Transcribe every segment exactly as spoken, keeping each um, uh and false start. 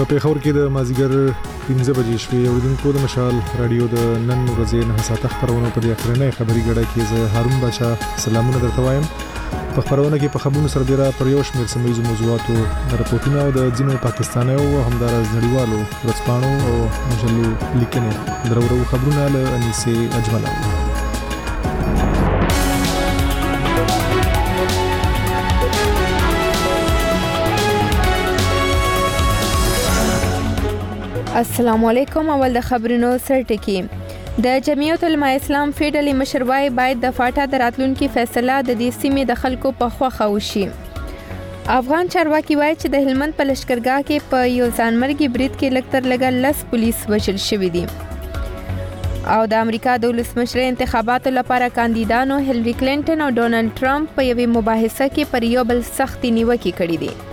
په پیښور کې د مازیګر پنځه بجې شوې اوریدونکو د مشال رادیو د نن ورځې نه ساعت خبرونه په دې اخرنۍ خبري غړډه کې زه هارون بچا سلامونه درته وایم. په خبرونه کې په خبرونو سره ډیره پر یو شمېر سیمه موضوعاتو راپورټونه او د ځینو پاکستانیو او همدارس نړیوالو ورځپاڼو او مجلو لیکنې درورو خبرونه له انیسه اجمل. السلام علیکم. اول د خبرونو سرټکی. د جمعیت العلماء اسلام فیډرالي مشروعي باید د فاټا د راتلونکو فیصله د دې سیمې د خلکو په خوښه وشي. افغان چارواکي وایي چې د هلمند په لشکرګاه کې په یو ځانمرګي برید کې لکتر لګا لس پولیس وژل شوي دي. او د امریکا د ولسمشر انتخاباتو لپاره کاندیدانو هیلری کلینټن او ډونالد ټرمپ په یوې مباحثه کې پر یو بل سختي نیوکې کړې دي.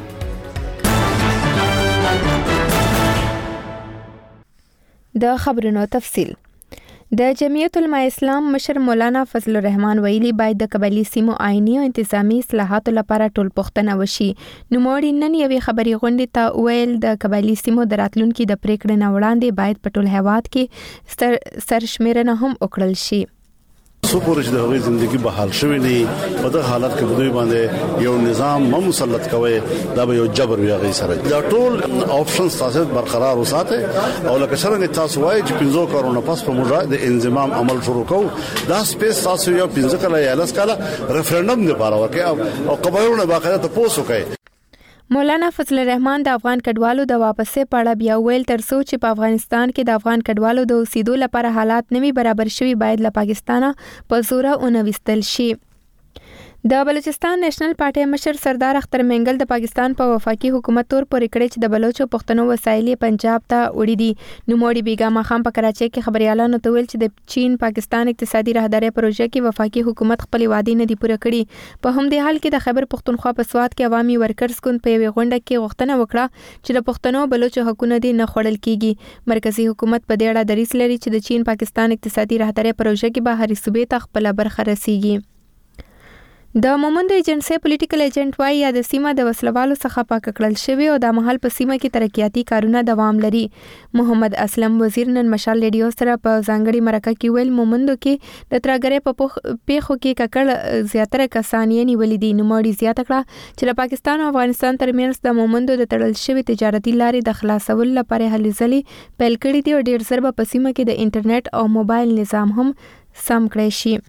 د خبرونو تفصیل. د جمعیت العلماء اسلام مشر مولانا فضل الرحمن ویلي باید د قبایلی سیمو آئینی او انتظامی اصلاحاتو لپاره ټول پوښتنه وشي. نو موړي نن یوې خبري غونډې ته ویل د قبایلی سیمو د راتلونکو د پریکړې نه وړاندې باید په ټول هیواد کې سر سرشمیرنه هم وکړل شي. سو پورې د هغوی ژوندۍ به حال شوی نه په دغه حالت کې دوی باندې یو نظام مسلط کوي دا به یو جبر وي غي سره دا ټول آپشنز تاسو برقرار وساته او لکه څنګه تاسو وایي چې پنځو کارونو پس په موږ د انضمام عمل شروع کوو دا سپیس تاسو یو پنځه کله یا لس کله ریفرندوم لپاره وکړي او قبایلونه باقاعده تاسو کوي. مولانا فضل الرحمن د افغان کډوالو د واپسې په اړه بیا ویل ترڅو چې په افغانستان کې د افغان کډوالو د اوسېدو لپاره حالات نوي برابر شوي باید له پاکستانه په زوره ونوستل شي. د بلوچستان نېشنل پارټي مشر سردار اختر منګل د پاکستان په وفاقي حکومت تور پورې کړی چې د بلوچو پښتنو وسایل پنجاب ته وړي دي. نوموړي بیګا مخام په کراچۍ کې خبريالانو ته ویل چې د چین پاکستان اقتصادي راهداري پروژه کې وفاقي حکومت خپل وعده نه دی پوره کړی. په همدې حال کې د خیبر پښتونخوا په سواد کې عوامي ورکرز ګوند په یوه غونډه کې غوښتنه وکړه چې د پښتنو بلوچو حقوقونه دي نه خوړل کیږي. مرکزی حکومت په دې اړه دریځ لري چې د چین پاکستان اقتصادي راهداري پروژه کې به هرې صوبې ته خپل برخه رسیږي. د مومند ایجنسی پولیټیکل ایجنټ وايي یا د سیمه د وسلوالو څخه پاک کړل شوی او د محل په سیمه کې ترقیاتي کارونه دوام لري. محمد اسلم وزیر نن مشال ریډیو سره په ځانګړي مرکه کې ویل مومندو کې د ترګرې په پیښو کې ککړ زیاتره کسان یې نیولې دي. نوموړي زیاته کړه چې د پاکستان او افغانستان ترمنځ د مومندو د تړل شوی تجارتي لارې د خلاصولو لپاره هلې ځلې پیل کړې دي او ډېر ژر به په سیمه کې د انټرنیټ او موبایل نظام هم سم کړی شي.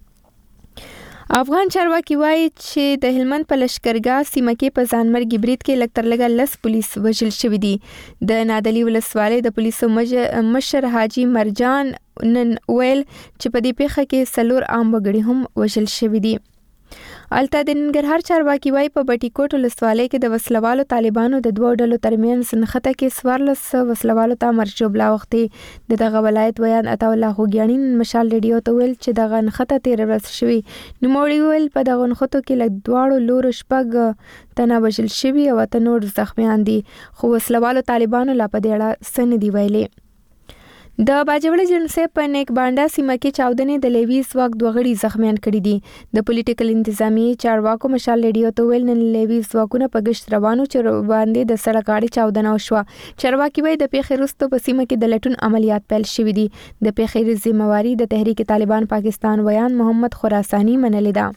افغان چارواکي وایي چې د هلمند په لشکرګاه سیمه کې په ځانمرګي برید کې لکتر لګا لس پولیس وژل شوي دي. د نادلی ولسوالۍ د پولیسو مشر حاجی مرجان نن ویل چې په دې پیښه کې څلور عام وګړي هم وژل شوي دي. الته د ننګرهار چارواکي وایي په بټي کوټ ولسوالۍ کې د وسلوالو طالبانو د دوه ډلو ترمنځ نښته کې څوارلس وسلوالو ته مرګ ژوبلا وختې. د دغه ولایت ویان عطا الله خوګیاني مشال ریډیو ته ویل چې دغه نښته تیر ورځ شوي. نوموړي ویل په دغه نښتو کې له دواړو لورو شپږ تنه وژل شوي او اته نور زخمیان دي خو وسلوالو طالبانو لا په دې اړه څه نه دي ویلي. د باجوړ جنسه په نیک بانډا سیمه کې چاودنې د لیوي ځواک دوه غړي زخمیان کړي دي. د پولیټیکل انتظامی چارواکو مشال ریډیو ته ویل نن لیوي ځواکونه په گشت روانو چې باندې د سړک غاړې چاودنه وشوه. چارواکي وایي د پیښې وروسته په سیمه کې د لټون عملیات پیل شوي دي. د پیښې ذمہواری د تحریک طالبان پاکستان ویان محمد خراسانی منلې ده.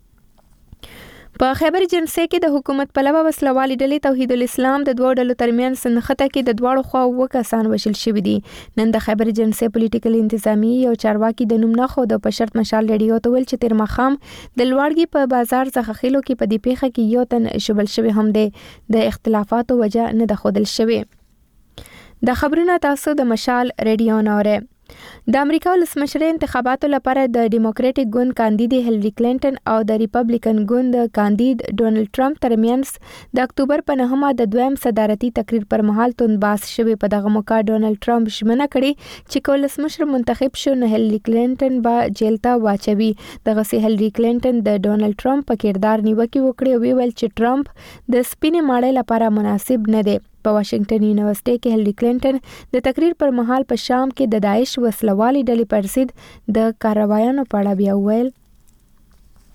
په خیبر جنسه کې د حکومت پلوه وسلوالي ډلې توحید الاسلام د دوه ډلو ترمنځ نښته کې د دواړو خواو اووه کسان وژل شوي دي. نن د خیبر جنسه پولیټیکل انتظامی یو چارواکي د نوم نه خو د پشرت مشال ریډیو ته ویل چې تیر مخام د لوړګي په بازار څخه خېلو کې په دې پیښه کې یو تن شوبل شوی هم دی. د اختلافاتو وجه نه د خودل شوی. د خبرونه تاسو د مشال ریډیو نوره. د امریکا ولسمشر انتخاباتو لپاره د ډیموکراټیک ګوند کاندید هیلری کلینټن او د ریپبلیکن ګوند کاندید ډونالد ټرمپ ترمنځ د اکتوبر په نهمه د دویم صدارتي تقریر پر مهال توندباس شوی. په دغه موقع ډونالد ټرمپ ژمنه کړې چې ولسمشر منتخب شو نو هیلری کلینټن به جیل ته واچوي. دغه سي هیلری کلینټن د ډونالد ټرمپ په کردار نیوکه وکړه او ویل چې ټرمپ د سپینې ماړۍ لپاره مناسب نه دی. په واشنگټن یونیورسيټي کې هیلری کلینټن د تقریر پر مهال په شام کې د داعش وسلوالي ډلې پر ضد د کاروایانو په اړه بیا ویل.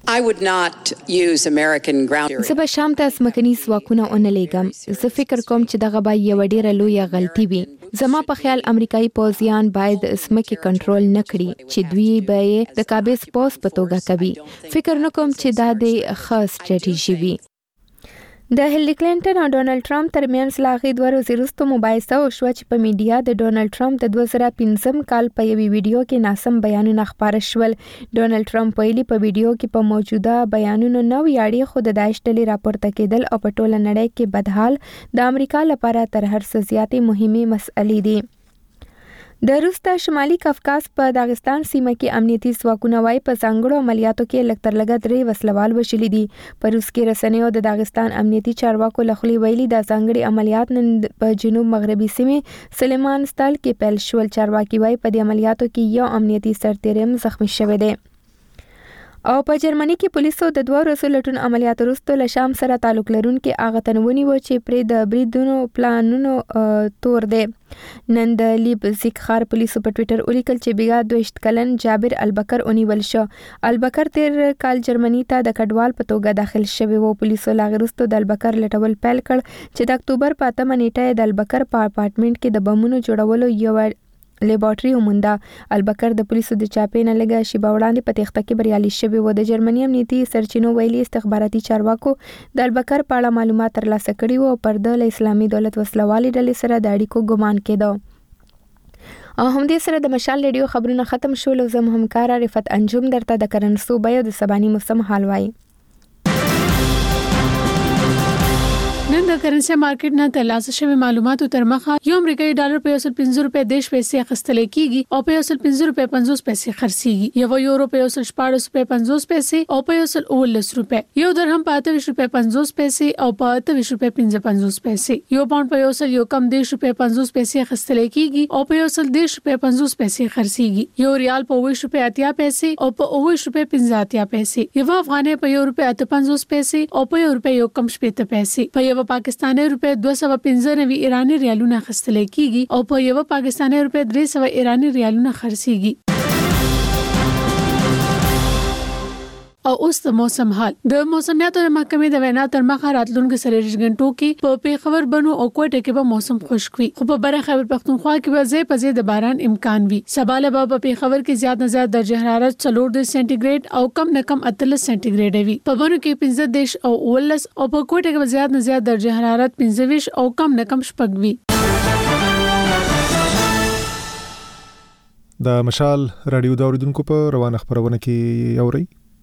I would not use American ground. زه به شام ته اسمکني ځواکونه اونې لګم. زه فکر کوم چې دغه به یو ډیره لویه غلطي وي. زما په خیال امریکایي پوځیان باید اسمکي کنټرول نه کړي چې دوی به د قابض پوس په توګه کوي. فکر نه کوم چې دا د ښه سټریټیژي وي. د هیلری کلینټن او ډونالد ټرمپ ترمنځ لاغې دوه ورځې وروسته مباحثه وشوه چې په میډیا د ډونالد ټرمپ د دوه زره پنځم کال په یوې ویډیو کې ناسم بیانونه خپاره شول. ډونالد ټرمپ ویلي په ویډیو کې په موجوده بیانونو نه ویاړي، خو د داعش ډلې راپورته کېدل او په ټوله نړۍ کې بدحال د امریکا لپاره تر هر څه زیاتې مهمه مسئلې دي. د روس د شمالي کافکاز په داغستان سیمه کې امنیتي ځواکونه وايي په ځانګړو عملیاتو کې لږ تر لږه درې وسلوال وژلي دي. په روس کې رسنیو د داغستان امنیتي چارواکو له خولې ویلي دا ځانګړي عملیات نن په جنوب مغربي سیمې سلیمانستان کې پیل شول. چارواکي وايي په دې عملیاتو کې یو امنیتي سرتیری هم زخمی شوی دی. او په جرمني کې پولیسو د دوه ورځو لټون عملیات وروسته له شام سره تعلق لرونکي هغه تنونی و چې پرې د بریدونو پلانونو تور دی. نن د لیپزیګ ښار پولیسو په ټوئیټر ولیکل چې بیګا دویشت کلن جابر البکر ونیول شو. البکر تیر کال جرمني ته د کډوال په توګه داخل شوی و. پولیسو لا وروسته د البکر لټول پیل کړ چې د اکتوبر په اتمه نیټه د البکر په اپارټمنټ کې د بمونو جوړولو یو لیبارټري ومونده. البکر د پولیسو د چاپې نه لږه شیبه وړاندې په تېښته کې بریالي شوی و. د جرمني امنیتي سرچینو ویلي استخباراتي چارواکو د البکر په اړه معلومات ترلاسه کړي وو او پر د اسلامي دولت وسلوالي ډلې سره د اړیکو ګمان کېده. او همدې سره د مشال ریډیو خبرونه ختم شول. او زم همکار رفت انجم درته د کرنسو بیو د سباني موسم حال وایي. نن د کرنسي مارکیټ نه ترلاسه شوی معلوماتو تر مخه یو امریکایي ډالر په یو سل پنځه روپے دیش پیسې اخیستل کیږي او په یو سل پنځه روپے پنځوس پیسې خرڅيږي. یو یورو په یو سل شپږ روپے پنځوس پیسې او په یو سل اوولس روپے. یو درهم په اته روپے پنځوس پیسې او په اته روپے پنځه پنځوس پیسې. یو پاوند په یو سل یو کم دیش روپے پنځوس پیسې اخیستل کیږي او په یو سل دیش روپے پنځوس پیسې خرڅيږي. یو ریال په اوه روپے اتیا پیسې او په اوه روپے پنځه اتیا پیسې. یو افغانۍ په یو روپے اته پنځوس پیسې او په یو روپے یو کم شپږ پیسې. په یو پاکستاني روپے دوه سوه پنځه نوي ایرانی ریالونه خرڅل کیږي او په یو پاکستاني روپے درې سوه ایرانی ریالونه خرڅيږي. او اوس د موسم حال. د موسمیاتو محکمې د وینا تر مخه راتلونکو سلويښت غنټو کې په پیښور بنو او کوټه کې به موسم خشک وي، خو په بره خیبر پختونخوا کې به ځای په ځای د باران امکان وي. سبا له به په پیښور کې زیات نه زیات درجه حرارت څلور درجې سانتي ګریډ او کم نه کم اتلس سانتي ګریډ وي. په بنو کې پنځه دیش او ولس او په کوټه کې زیات نه زیات درجه حرارت پنځه ویشت او کم نه کم شپږ وي. د مشال رادیو د اوریدونکو په روانه خبرونه کې اوري.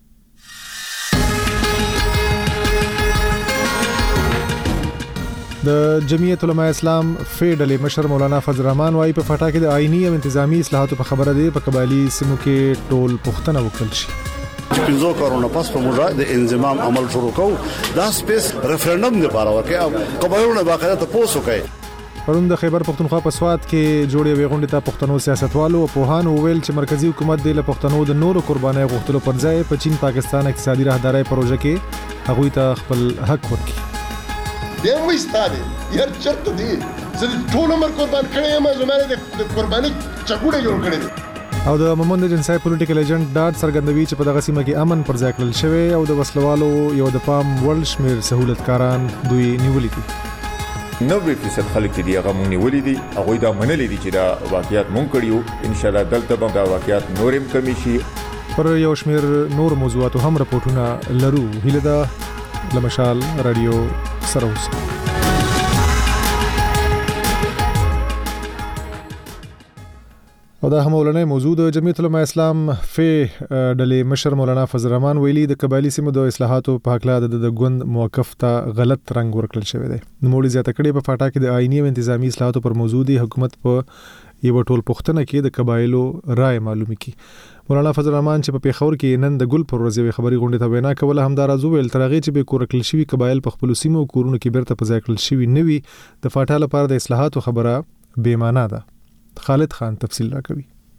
د جمعیت علماء اسلام فیډل مشر مولانا فضل الرحمن وايي په فاټا کې د آئینی او انتظامی اصلاحاتو په خبره دی په قبایلی سیمو کې ټول پښتنه وکړل شي. پنځو کارونو پس په موږ د انضمام عمل شروع کوو. دا سپیس ریفرندم لپاره ورکه قبایلونه باقاعده تاسو کوي. پرون د خیبر پختونخوا په سواد کې جوړې ویغونډه ته پښتنو سیاستوالو او پوهانو ویل چې مرکزی حکومت د پښتنو د نورو قربانۍ غوښتلو پر ځای په چین پاکستان اقتصادي راهداري پروژه کې هغوی ته خپل حق ورکړي. دیم وستاده یار چرته دی زه ټول عمر قربان کړم، ما زماره د قرباني چګوډه جوړ کړې دي. او د مومند جنسای پولیټیکل ایجنټ ډاټ سرګندوي چې په دغه سیمه کې امن پر ځای کړل شوی او د وسلوالو یو د پام ورلد شمیر سہولتکاران دوی نیولې دي. نوې فیصد خلک دي هغه مونږ نیولې دي، هغه دا منلې دي چې دا واقعیت مونږ کړیو. ان شاء الله دلته به دا واقعیت نورم کمی شي. پر یو شمیر نور موضوعاتو هم راپورټونه لرو. هیله ده لمشال رادیو سره اوسئ. او دا هم ولنې موضوع د جمعیت علماء اسلام فی ډلې مشر مولانا فضل الرحمن ویلي د قبایلی سیمو د اصلاحاتو په حق لا د ګوند موقف ته غلط رنگ ورکړل شوی دی. نوموړي زیاته کړي په فاټا کې د آئینی او انتظامی اصلاحاتو پر موضوع دی حکومت په یو ټول پښتنه کې د قبایلو رائے معلومي کی. مولانا فضل الرحمن چې په پیښور کې نن د ګل پر ورځې خبري غونډه ته وینا کوله هم دا راځو ویل ترغه چې به کورکل شوی قبایل په خپل سیمو کورونو کې بیرته په ځای کړل شوی نوي د فاټا لپاره د اصلاحاتو خبره بې معنا ده. خالد خان تفصیل راکوي.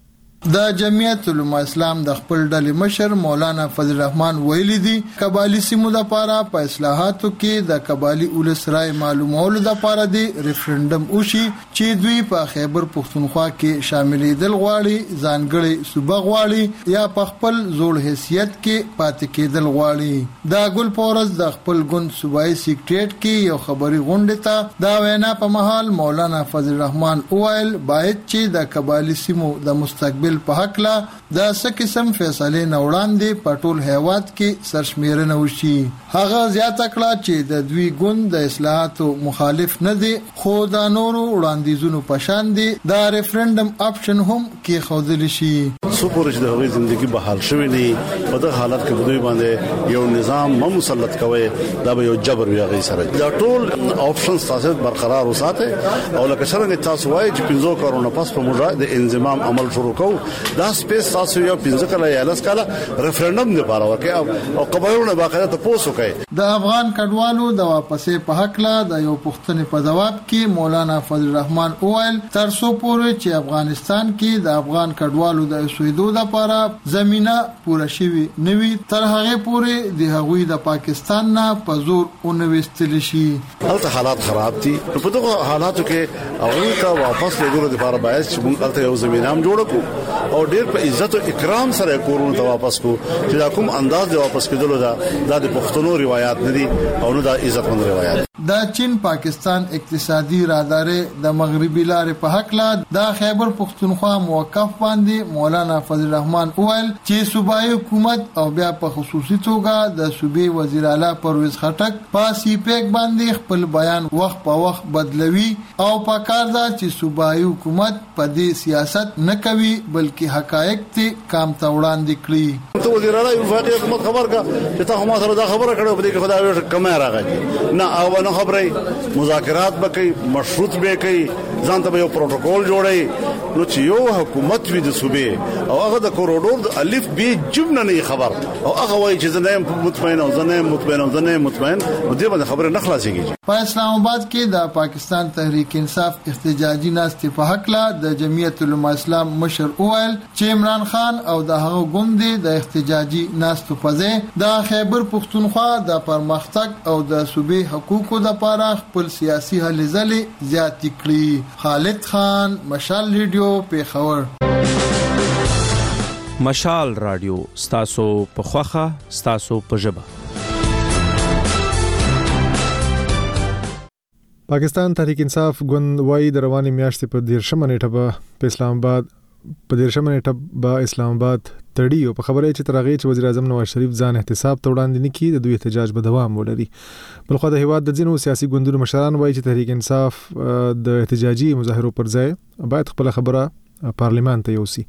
د جمعیت علماء اسلام د خپل ډلې مشر مولانا فضل الرحمن ویلي دي قبایلی سیمو د لپاره په اصلاحاتو کې د قبایلی ولس رائے معلومولو د لپاره دی ریفرندم وشي چې دوی په خیبر پختونخوا کې شاملېدل غواړي، ځانګړي صوبه غواړي یا په خپل زوړ حیثیت کې پاتې کېدل غواړي. دا ګل پورز د خپل ګوند صوبایي سیکریټریټ کې یو خبري غونډه ته دا وینا په محل مولانا فضل الرحمن اوایل باید چې د قبایلی سیمو د مستقبل په حق لا د څه قسم فیصله نه وړاندې په ټول هیواد کې سرشمیرنه وشي. هغه زیاته کړه چې د دوی ګوند د اصلاحاتو مخالف نه دي، خو د نورو وړاندیزونو په شان دي د ریفرندم اپشن هم کې خوذل شي. سو پورې د هغوی ژوندۍ بحال شوی نه په دغه حالت کې دوی باندې یو نظام مسلط کوي، دا به یو جبر وي هغه سره. دا ټول آپشنز تاسو برقرار وساتئ او لکه څنګه تاسو وایي چې پنځو کارونو پس په موږ د انضمام عمل شروع کوو، دا سپیس تاسو یو پنځه کله یا لس کله ریفرندم نه پاره ورکړي او قبایلونه باقاعده تاسو کوي. د افغان کډوالو د واپسې په حق لا د یو پښتنې په جواب کې مولانا فضل الرحمن اوایل تر څو پورې چې افغانستان کې د افغان کډوالو د اوسېدو لپاره زمينه پوره شوي نوي تر هغه پورې د هغوی د پاکستان نه په زور اونويستل شي. هلته حالات خراب دي، په دغه حالاتو کې هغه ته واپس لګولو لپاره باید چې موږ هلته یو زمينه هم جوړ کړو او ډېر په عزت او اکرام سره کورونو ته واپس کو چې دا کوم انداز دی واپس کېدلو دا د پښتنو روایت نه دي او نه د عزت مند روایت. د چین پاکستان اقتصادي رادارې د مغربي لارې په حق لا د خیبر پختونخوا موقف باندې مولانا فضل الرحمن اوایل چې صوبایي حکومت او بیا په خصوصي توګه د صوبې وزیر اعلی پرویز خټک په سی پیک باندې خپل بیان وخت په وخت بدلوي او په کار دا چې صوبایي حکومت په دې سیاست نه کوي بلکې حقایق ته کام ته وړاندې کړي. ته وزیر اعلی وفاقي حکومت خبر کا چې ته هم سره دا خبره کړو په دې کې خدای کمه راغی نه او نه خبره مذاکرات وکړي، مشروط به کوي، ځان ته یو پروتوکول جوړي نو چې یو حکومت وي د صوبې او هغه د کوریډور د الف بي جمله نه خبر او هغه وایي چې زنه مطمئن او زنه مطمئن او زنه مطمئن او دې باندې خبره نه خلاصيږي. په اسلام آباد کې د پاکستان تحریک انصاف احتجاجي ناستې په حق لا د جمعیت علماء اسلام مشر اوایل چې عمران خان او د هغه ګوند د احتجاجي ناستو په ځای د خیبر پختونخوا د پرمختګ او د صوبې حقوقو د لپاره خپل سیاسي هلې ځلې زیات کړي. خالد خان، مشال ریډیو، پیښور. مشال رادیو ستاسو په خوخه ستاسو په ژبه. پاکستان تحریک انصاف ګوند وايي د رواني میاشتې په دیرشمه نیټه به په اسلام آباد په دیرشمه نیټه به اسلام آباد تړي او په خبره چې ترغه چې وزیر اعظم نواز شریف ځان احتساب ته وړاندې نکړي د دوی احتجاج به دوام ولري. بلخو د هیواد د ځینو سیاسي ګوندونو مشران وايي چې تحریک انصاف د احتجاجي مظاهرو پر ځای باید خپل خبره پارلیمان ته یوسي.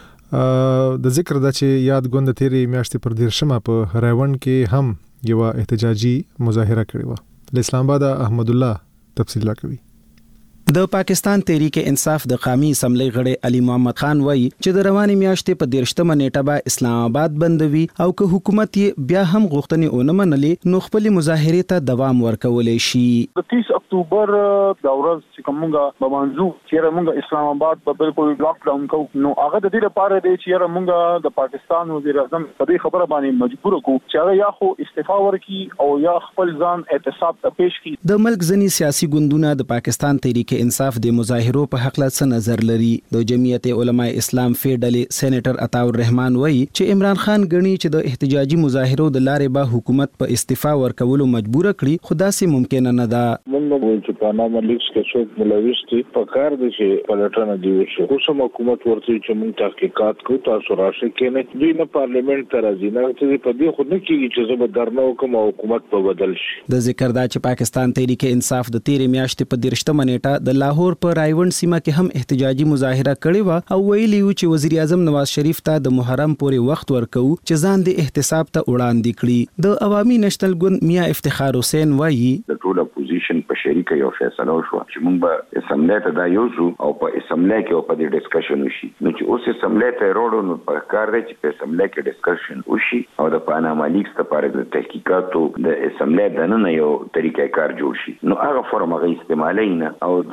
د ذکر د چې یاد ګوند تیرې میاشتې پر دیرشمه په رایوند کې هم یو احتجاجي مظاهره کړې و. د اسلام آباد احمد الله تفصیل راکوي. د پاکستان تحریک انصاف د قومي اسمبلی غړي علي محمد خان وایي چې د رواني میاشتې په دیرشتمه نیټه به اسلام آباد بندوي او که حکومت یې بیا هم غوښتنې اونه منلې نو خپل مظاهرې ته دوام ورکولای شي. د تیس اکتوبر د ورځ چې کومه به منځو چې موږ اسلام آباد په بالکل لاک ډاون کوو نو هغه د دې لپاره دی چې موږ د پاکستان وزیر اعظم په دې خبره باندې مجبور کو چې هغه یا خو استعفا ورکړي او یا خپل ځان احتساب ته پیش کړي. د ملک ځنی سیاسي ګوندونه د پاکستان تحریک انصاف د مظاهرو په حق لا څه نظر لري. د جمعیت علماء اسلام فیډل سېنیټر عطا الرحمن وایي چې عمران خان غني چې د احتجاجي مظاهرو د لارې به حکومت په استعفا ورکولو مجبور کړي خو دا سي ممکن نه ده. موږ چې په نامه لیکس کې څوک ملوث دي په کار دي چې پلټنه دی وشي خو سم حکومت ورته چې موږ تحقیقات کوو تاسو راشي کې نه دوی نه پارلیمنت ته راځي نه چې په دې خو نه کېږي چې زه به درنه وکم او حکومت په بدل شي. د ذکر دا چې پاکستان تحریک انصاف د تیرې میاشتې په دیرشتمه نیټه د لاهور په رایوند سیمه کې هم احتجاجي مظاهره کړې و او ویلي و چې وزیر اعظم نواز شریف ته د محرم پورې وخت ورکو چې ځان د احتساب ته وړاندې کړي. د عوامي نېشنل ګوند میا افتخار حسین وایي د ټول اپوزیشن په شریکه یو فیصله وشو چې موږ به اسمبلی ته دا یوزو او په اسمبلی کې او په دې ډسکشن وشي نو چې اوس اسمبلی ته وروړو نو په کار دی چې په اسمبلی کې ډسکشن وشي او د پاناما لیکس لپاره د تحقیقاتو د اسمبلی دننه یو طریقې کار جوړ شي نو هغه فرم هغه استعمالي نه او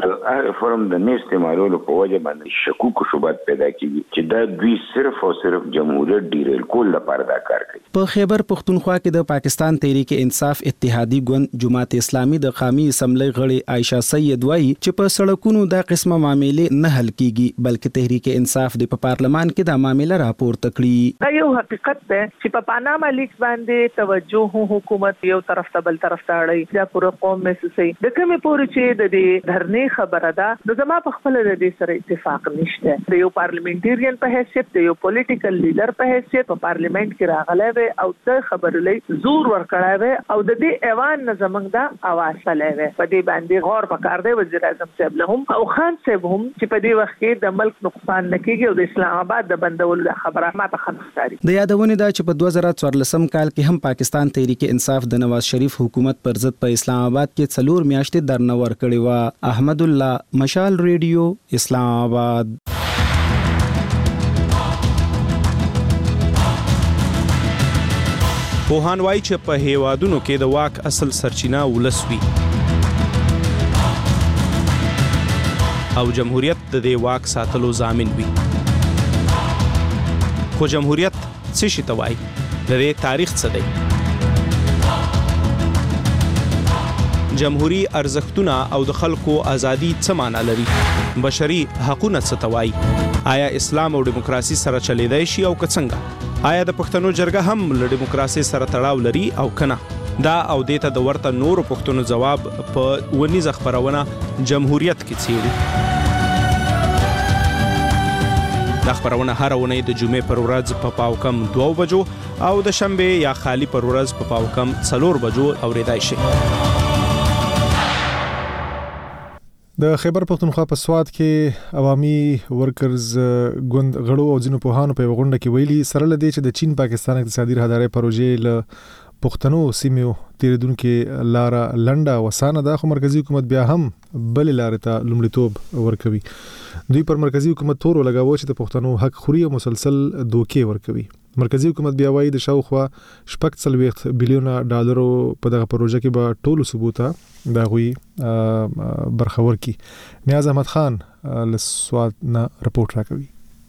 هغه فورم د نه استعمالولو په وجه باندې شکوک او شبهات پیدا کیږي چې دا دوی صرف او صرف جمهوریت ډیریل کول لپاره دا کار کوي. په خیبر پختونخوا کې د پاکستان تحریک انصاف اتحادی ګوند جماعت اسلامي د قومي اسمبلی غړي عائشہ سید وایي چې په سړکونو دا قسمه معاملې نه حل کیږي بلکې تحریک انصاف د پارلمان کې دا معاملې راپورته کړي. دا یو حقیقت ده چې په پاناما لیکس باندې توجه حکومت یو طرف ته بل طرف ته اړي دا پوره قوم محسوسي د کومه پوره چې د دې دھرنې خبره ده د زما په خپل د دې سره اتفاق نشته. د یو پارلیمنټریان په حیثیت د یو پولیټیکل لیډر په حیثیت په پارلیمنت کې راغلی وي او د خبرې زور ورکړای وي او د دې ایوان نه زمنګ دا اواز سلای وي په دې باندې غور وکړ دی وزیر اعظم صاحب له هم او خان صاحب هم چې په دې وخت کې د ملک نقصان نکېږي او د اسلام آباد د بندولو د خبره ما ته خنستاري. د یادونه ده چې په دوه زره څوارلسم کال کې هم پاکستان تحریک انصاف د نواز شریف حکومت پر ضد په اسلام آباد کې څلور میاشتې درنه ورکړې و. احمد الله، مشال ریډیو، اسلام آباد. پوهان وایي چې په هیوادونو کې د واک اصل سرچینه ولس وي او جمهوریت د دې واک ساتلو ضامن وي. خو جمهوریت څه شي ته وایي؟ د دې تاریخ څه دی؟ جمهوری ارزښتونه او د خلکو ازادي څه معنا لري؟ بشري حقوقونه څه ته وایي؟ آیا اسلام او دیموکراسي سره چلیدای شي او که څنګه؟ آیا د پښتنو جرګه هم له دیموکراسي سره تړاو لري او کنه؟ دا او دیته د ورته نورو پښتنو جواب په ونیزه خبرونه جمهوریت کې څیړي. دا خبرونه هر اونۍ د جمعې پر ورځ په پاو کم دوه بجو او د شنبه یا خالی پر ورځ په پاو کم څلور بجو اوریدای شي. د خیبر پختونخوا په سواد کې عوامي ورکرز ګوند غړو او ځینو پوهانو په غونډه کې ویلي سره لدی چې د چین پاکستان اقتصادي راهداري پروژې له پښتنو سیمو تیریدونکو لار لنډه وسانه ده خو مرکزی حکومت بیا هم بل لارې ته لومړیتوب ورکوي. دوی پر مرکزی حکومت تور لګاوه چې د پښتنو حق خوري او مسلسل دوکې ورکوي. مرکزی حکومت بیا وایي د شاوخوا شپږ څلوېښت بلیونه ډالرو په دغه پروژه کې به ټولو ثبوته دا غوي برخور کی. نیاز احمد خان له سواد نه رپورټ راکوي.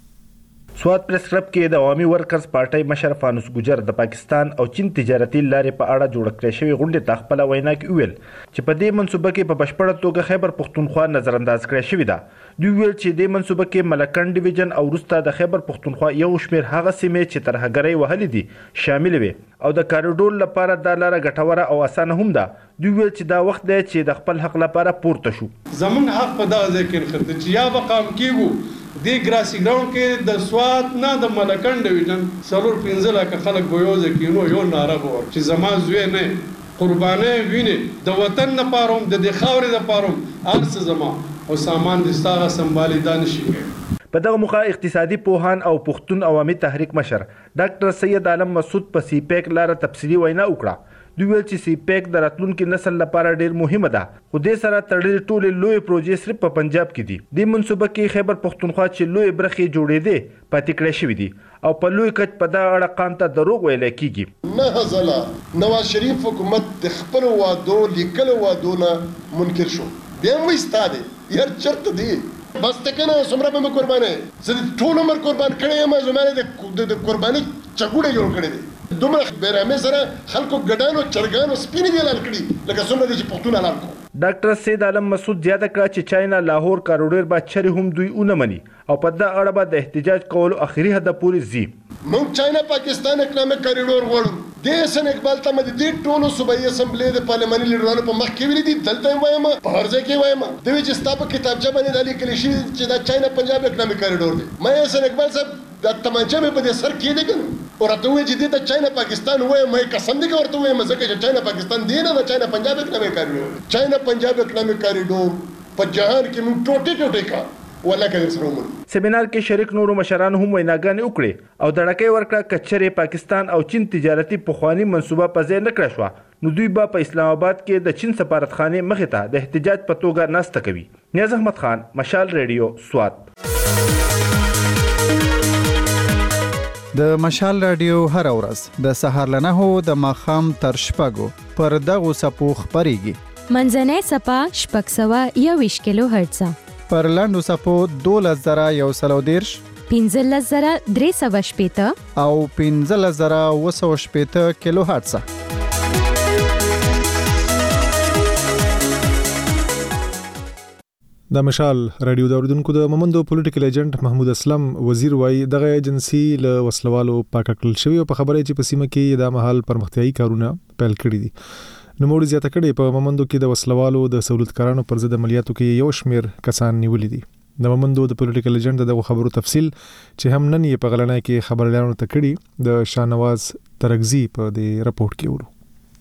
سواد پریس کلب کې د عوامي ورکرز پارټي مشر فانوس ګجر د پاکستان او چین تجارتي لارې په اړه جوړ کړې شوی غونډه ته خپل وینا کې ویل چې په دې منصوبه کې په بشپړه توګه خیبر پختونخوا نظر انداز کړی شوی ده. دوی ویل چې د منصوبه کې ملکن ډیویژن او وروسته د خیبر پختونخوا یو شمېر هغه سیمې چې تر هغري وهلې دي شامل وي او د کاریډور لپاره د لار غټوره او اسانه هم ده. دوی ویل چې دا وخت دی چې د خپل حق لپاره پورته شو. زمون حق په دغه ځکه خدای چې یا وقام کیږي د ګراسي ګراوند کې د سواد نه د ملکن ډیویژن سرور پنځله ک خلک بویوز کینو یو ناره وو چې زما زوی نه قربانه ویني د وطن نه پاروم د د خاورې د پاروم ارس زما او سامان د ستاره سمبالي دانشي. په دغه موخه اقتصادي پوهان او پښتون عوامي تحریک مشر ډاکټر سید عالم مسعود په سی پیک لاره تفصیلی وینا وکړه. دوی ویل چې سی پیک د راتلونکي نسل لپاره ډیر مهمه ده خو دې سره تړلې ټولې لوی پروژې صرف په پنجاب کې دي. د منصوبه کې خیبر پختونخوا چې لوی برخې جوړېدې پاتې کړې شوې دي او په لوی کچ په دغه اړه قام ته دروغ ویل کېږي. نه ځله نواز شریف حکومت د خپل وعدو لیکلو وعدونه منکر شو. بیا مو ایستاده یار چرته دی بس تکنه سمره به قربانه زه ټول عمر قربان کړی یم زمانه د قرباني چګوډه جوړ کړی دی. دومره بیرامه سره خلکو ګډانو چرګانو سپینې دی لال کړي لکه څنګه دي چې پښتون حلال کو. ډاکټر سید عالم مسعود زیاته کړه چې چاینا لاهور کاروډر با چری هم دوی اونه مني او په دا اړه به د احتجاج کولو اخري هدف پورې زی. موږ چاینا پاکستان اکونومیک کاریډور غواړو. د سن اقبال ته مد دي ټولو صوبایي اسمبلی د پارلماني لیډرانو په مخ کې ویلي دي دلته وایم په هر ځای کې وایم د وی چې ستاسو کتابچه باندې د لیکل شي چې دا چاینا پنجاب اکونومیک کاریډور دی. مې سن اقبال صاحب د تمانچه په دې سر کې دی کنه ورته وی چې د چاینا پاکستان وای مې قسم دې ورته وای مزه کې چې چاینا پاکستان دی نه چاینا پنجاب اکونومیک کاریډور چاینا پنجاب اکونومیک کاریډور په جهان کې موږ ټوټه ټوټه کا سیمینار کې شریک نورو مشرانو هم ویناګانې وکړې او دړکې ورکړه کچره پاکستان او چین تجارتي پخوانی منصوبه په ځای نه کړه شو نو دوی به په اسلام آباد کې د چین سفارتخانه مخې ته د احتجاج په توګه ناسته کوي. نیاز احمد خان، مشال ریډیو، سوات. د مشال رادیو هر ورځ د سهار له نهو د ماښام تر شپږو پر دغو څپو خپرېږي. منځنۍ صفه شپږ سوه یوویشت کیلو هرتز. پر لاندو صفو دولس زره یو سل او دېرش، پنځلس زره درې سوه شپېته او پنځلس زره اوه سوه شپېته کیلو هرتز. د مشال رادیو د اوریدونکو د مومندو پولیټیکل ایجنټ محمود اسلم وزیر وایي دغه ایجنسی له وسلوالو پاک کړل شوی او په خبره چې په سیمه کې د مهال پرمختیايي کارونه پیل کړي دي. نو موږ زیاته کړي په مومندو کې د وسلوالو د سہولتکارانو پر ضد عملیاتو کې یو شمیر کسان نیولې دي. د مومندو د پولیټیکل ایجنټ د خبرو تفصیل چې هم نن یې په غلنای کې خبرلارونو ته کړي د شاهنواز ترغزی په دې رپورت کې ورو.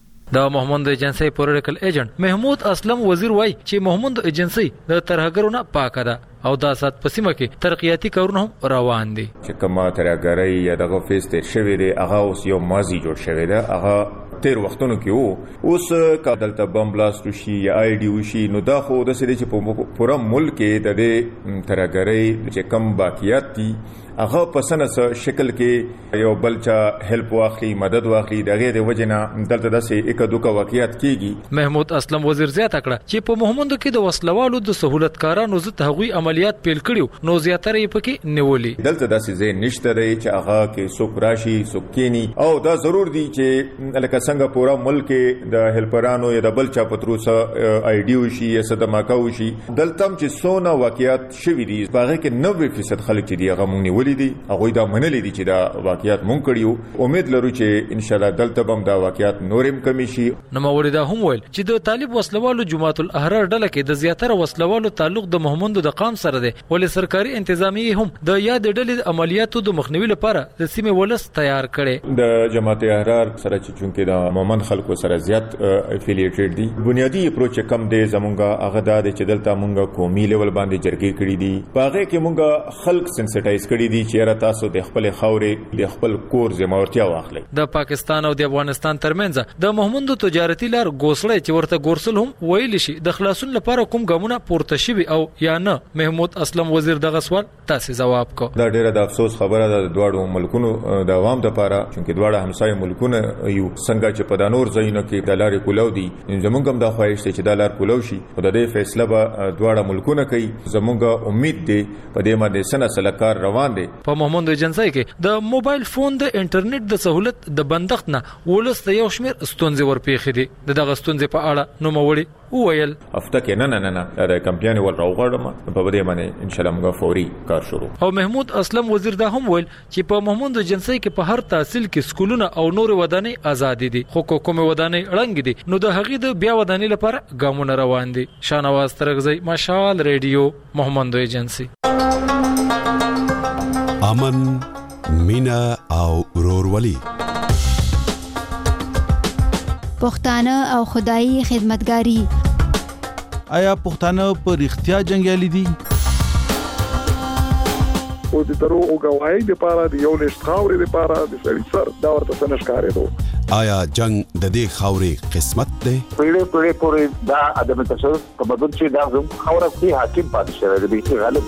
د مومند ایجنسی پولیټیکل ایجنټ محمود اسلم وزیر وای چې مومند ایجنسی د ترهګرونو پاکه ده او د اسات پسیمه کې ترقیاتی کارونه روان دي. چې کومه ترهګرۍ یا دغه فیس تیر شوی دی هغه اوس یو ماضی جوړ شوی دی. هغه تیر وختونو کې وو، اوس کا دلته بم بلاست وشي یا آی ډي وشي نو دا خو د سړي چې په پوره ملک کې د دې ترهګرۍ چې کم باقیات دي هغه په سنس شکل کې یو بلچا هیلپ واخلي، مدد واخلي، دغه د وجنه دلته داسې یک دوکا واقعیت کیږي. محمود اسلم وزیر زیاته کړه چې په مومندو کې د وسلوالو د سہولتکارانو ضد هغوی عملیات پیل کړیو نو زیاتره یې پکې نیولې. دلته داسې ځای نشته دی چې هغه کې څوک راشي څوک کینی او دا ضرور دی چې لکه څنګه پورا ملک د هیلپرانو یا د بلچا پتروسه آی ډي وشي یا صدماکا وشي دلته چې سونه واقعیت شوي دي هغه کې نوي فیصد خلک چې دی هغه مونږ نیولې دي هغه دا منلې دي چې دا واقعیت مونږ کړیو. امید لرو چې ان شاء الله دلته هم دا واقعیت نورم کمی شي. نو موري دا هم ویل چې د طالب وسلوالو جماعت الاحرار ډله کې د زیاتره وسلوالو تعلق د مومندو د قام سره دی ولې سرکاري انتظامیه هم د یاد ډلې عملیاتو د مخنیوي لپاره د سیمې ولس تیار کړي. د جماعت احرار سره چې چونکې د مومند خلکو سره زیات افیلیټډ دي بنیادی اپروچ کم دی زمونږه هغه دا چې دلته مونږه قومي لیول باندې جرګې کړې دي باغې کې مونږه خلک سنسټایز کړي دي چې را تاسو د خپل خاورې د خپل کور ذمہورتیا واخلئ. د پاکستان او د افغانستان ترمنځ د مومندو تجارتي لار ګوسړې چې ورته ګورسل هم ویل شي د خلاصون لپاره کوم ګامونه پورته شوي او یا نه. محمود اسلم وزیر دغه سوال تاسو جواب کو. دا ډیره د افسوس خبره ده د دواړو ملکونو د عوام لپاره چې دواړه همسایه ملکونه یو څنګه چې په دانور ځایونو کې د لارې کولو دي زمونږ هم د خواهش چې د لار کولو شي او د دې فیصله به دواړه ملکونه کوي. زمونږ امید دی په دې باندې سنه سلکار روان دي. په مومند ایجنسی کې د موبایل فون د انټرنیټ د سہولت د بندښت نه ولست یو شمیر ستونزې ورپېښې دي. د دغه ستونزې په اړه نو موري وویل هفته کې نه نه نه د کمپیاني ول راوغړم په دې باندې ان شاء الله موږ فوري کار شروع. او محمود اسلم وزیر دا هم ویل چې په مومند ایجنسی کې په هر تحصیل کې سکولونه او نور ودانۍ آزاد دي خو کوم ودانۍ اړنګ دي نو د هغې د بیا ودانۍ لپاره ګامونه روان دي. شاهنواز ترغزی مشال رادیو مومند ایجنسی. امن مینا او ورورولي پښتانه او خدایي خدمتګاری. آیا پښتانه په اړتیا جنگیالي دي؟ او د درو او غواړي د پاره د یو لښت خاورې د پاره د سړي سر دا ورته څنګه ښکارې دو. آیا جنگ د دې خاورې قسمت ده؟ پیړې پیړې پورې دا ادم تاسو په بدل چې دا زم خاورې په حاکم پاتې شوی دی چې غالب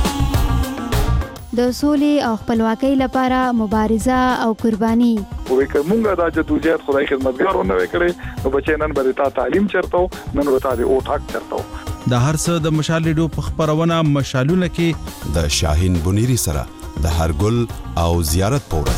د سولې او خپلواکۍ لپاره مبارزه او قرباني. وې کومه دا جدوجہد خدای خدمتګارونه وکړي نو بچي نن به تا تعلیم چرته نن به تا د او ټاک چرته. د هر څه د مشال ریډیو په خبرونه مشالونه کې د شاهین بنيري سره د هرګل او زیارت پورس.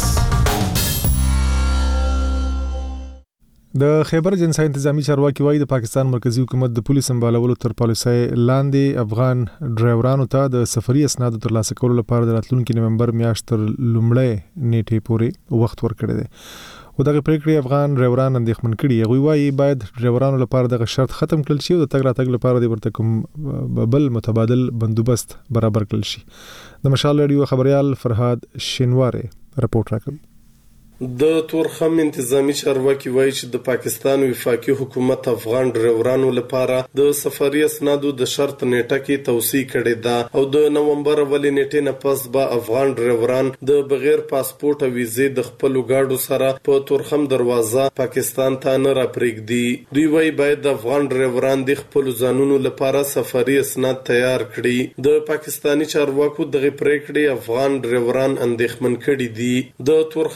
د خیبر جنسا انتظامی چارواکي وايي د پاکستان مرکزی حکومت د پولیس سمبالولو تر پالیسۍ لاندې افغان ډرایورانو ته د سفري اسنادو ترلاسه کولو لپاره د راتلونکي نومبر میاشت تر لومړۍ نیټې پورې وخت ورکړی دی. او دغه پریکړې افغان ډرایوران اندېښمن کړي. هغوی وايي باید ډرایورانو لپاره دغه شرط ختم کړل شي او د تګ راتګ لپاره د ورته کوم بل متبادل بندوبست برابر کړل شي. د مشال رادیو خبريال فرهاد شینواره رپورټ راکړي. د تورخم انتظامی چارواکي وایي چې د پاکستان وفاقي حکومت افغان ډرایورانو لپاره د سفري اسنادو د شرط نیټه کې توسيع کړې ده او د نومبر اولې نیټې نه پس به افغان ډرایوران د بغیر پاسپورت او ویزې د خپل ګاډو سره په تورخم دروازه پاکستان ته نه راپرېږدي. دوی وایي باید د افغان ډرایوران د خپل ځانونو لپاره سفري اسناد تیار کړي. د پاکستانی چارواکو دغه پریکړې افغان ډرایوران اندېښمن کړي دي. د تورخم په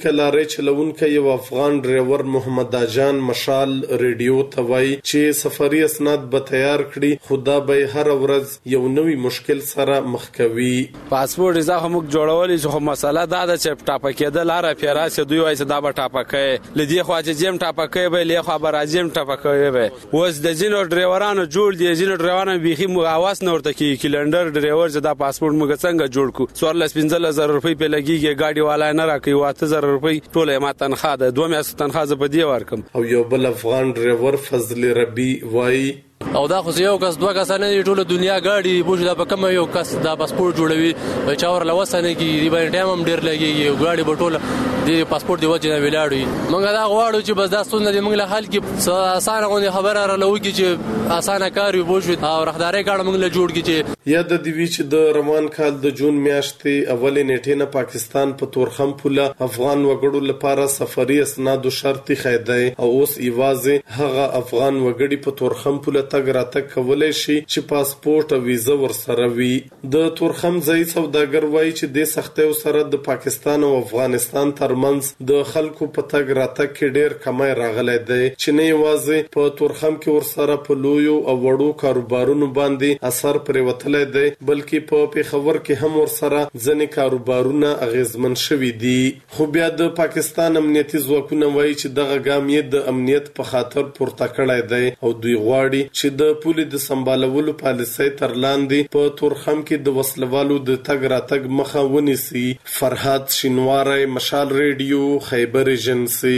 الکترونیک لارې چلونکي یو افغان ډرایور محمد اجان مشال ریډیو ته وایي چې سفري اسناد به تیار کړي، خدا به هر ورځ یو نوی مشکل سره مخ کوي. پاسپورت ویزا هم جوړولې چې خو مسله دا ده چې ټاپه کېدل لاره پیراسه دوی وایي چې دا به ټاپه کوي لدی خو چې جیم ټاپه کوي به له خو به راځم ټاپه کوي به اوس د جنو ډرایورانو جوړ دي جنو ډرایورانو بيخي مو اواز نورته کې کلندر ډرایور چې دا پاسپورت موږ څنګه جوړ کو څوارلس پنځه زره روپۍ په لګيږي گاډي والا نه راکوي واته زره روپۍ ټوله ما تنخواه ده دوه میاشتې تنخواه ز په دی ورکم. او یو بل افغان ډرایور فضل ربی وایي او دا خو یو کس دوه کس نه ټول دنیا گاډي بوج دا په کوم یو کس دا پاسپورت جوړوي چاور لوسنه کې دی باندې ټایم هم ډیر لګي گاډي بټول دی پاسپورت دی وځي نه ویلاړوي موږ دا غواړو چې بس دا ستونه دی موږ له حل کې اسانه غونډه خبره را لوي چې اسانه کار وي بوج او رخداري کار موږ له جوړ کی یا د دیوی چې د روان کال د جون میاشتې اولې نیټې نه پاکستان په تورخم پوله افغان وګړو لپاره سفري اسناد شرطي خیده او اوس ایوازه هغه افغان وګړي په تورخم پوله تګ راتګ کولای شي چې پاسپورت او ویزه ورسره وي. د تورخم ځای سوداګر وایي چې د سختیو سره د پاکستان او افغانستان ترمنځ د خلکو په تګ راتګ کې ډیر کمی راغلی دی چې نه یوازې په تورخم کې ورسره په لویو او وړو کاروبارونو باندې اثر پرېوتلی دی بلکې په پیښور کې هم ورسره ځینې کاروبارونه اغیزمن شوي دي. خو بیا د پاکستان امنیتي ځواکونه وایي چې دغه ګام یې د امنیت په خاطر پورته کړی دی او دوی غواړي چې د پولې د سمبالولو پالیسۍ تر لاندې په تورخم کې د وسلوالو د تګ راتګ مخه ونیسي. فرهاد شینواری، مشال ریډیو، خیبر ایجنسی.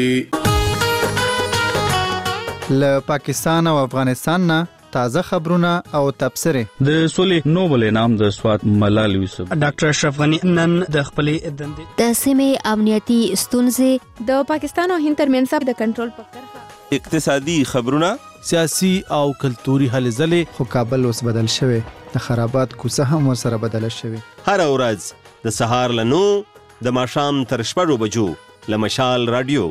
له پاکستان او افغانستان نه تازه خبرونه او تبصره. د سولې نوبل انعام د سوات ملال یوسف ډاکټر اشرف غنی نن د خپلې دندې د سیمې امنیتي ستونزې د پاکستان او هند ترمنځ د کنټرول په کرښه اقتصادي خبرونه سیاسي او کلتوري هلې ځلې. خو کابل اوس بدل شوی د خرابات کوڅه هم ورسره بدل شوی. هر ورځ د سهار له نو د ماښام تر شپږو بجو له مشال رادیو.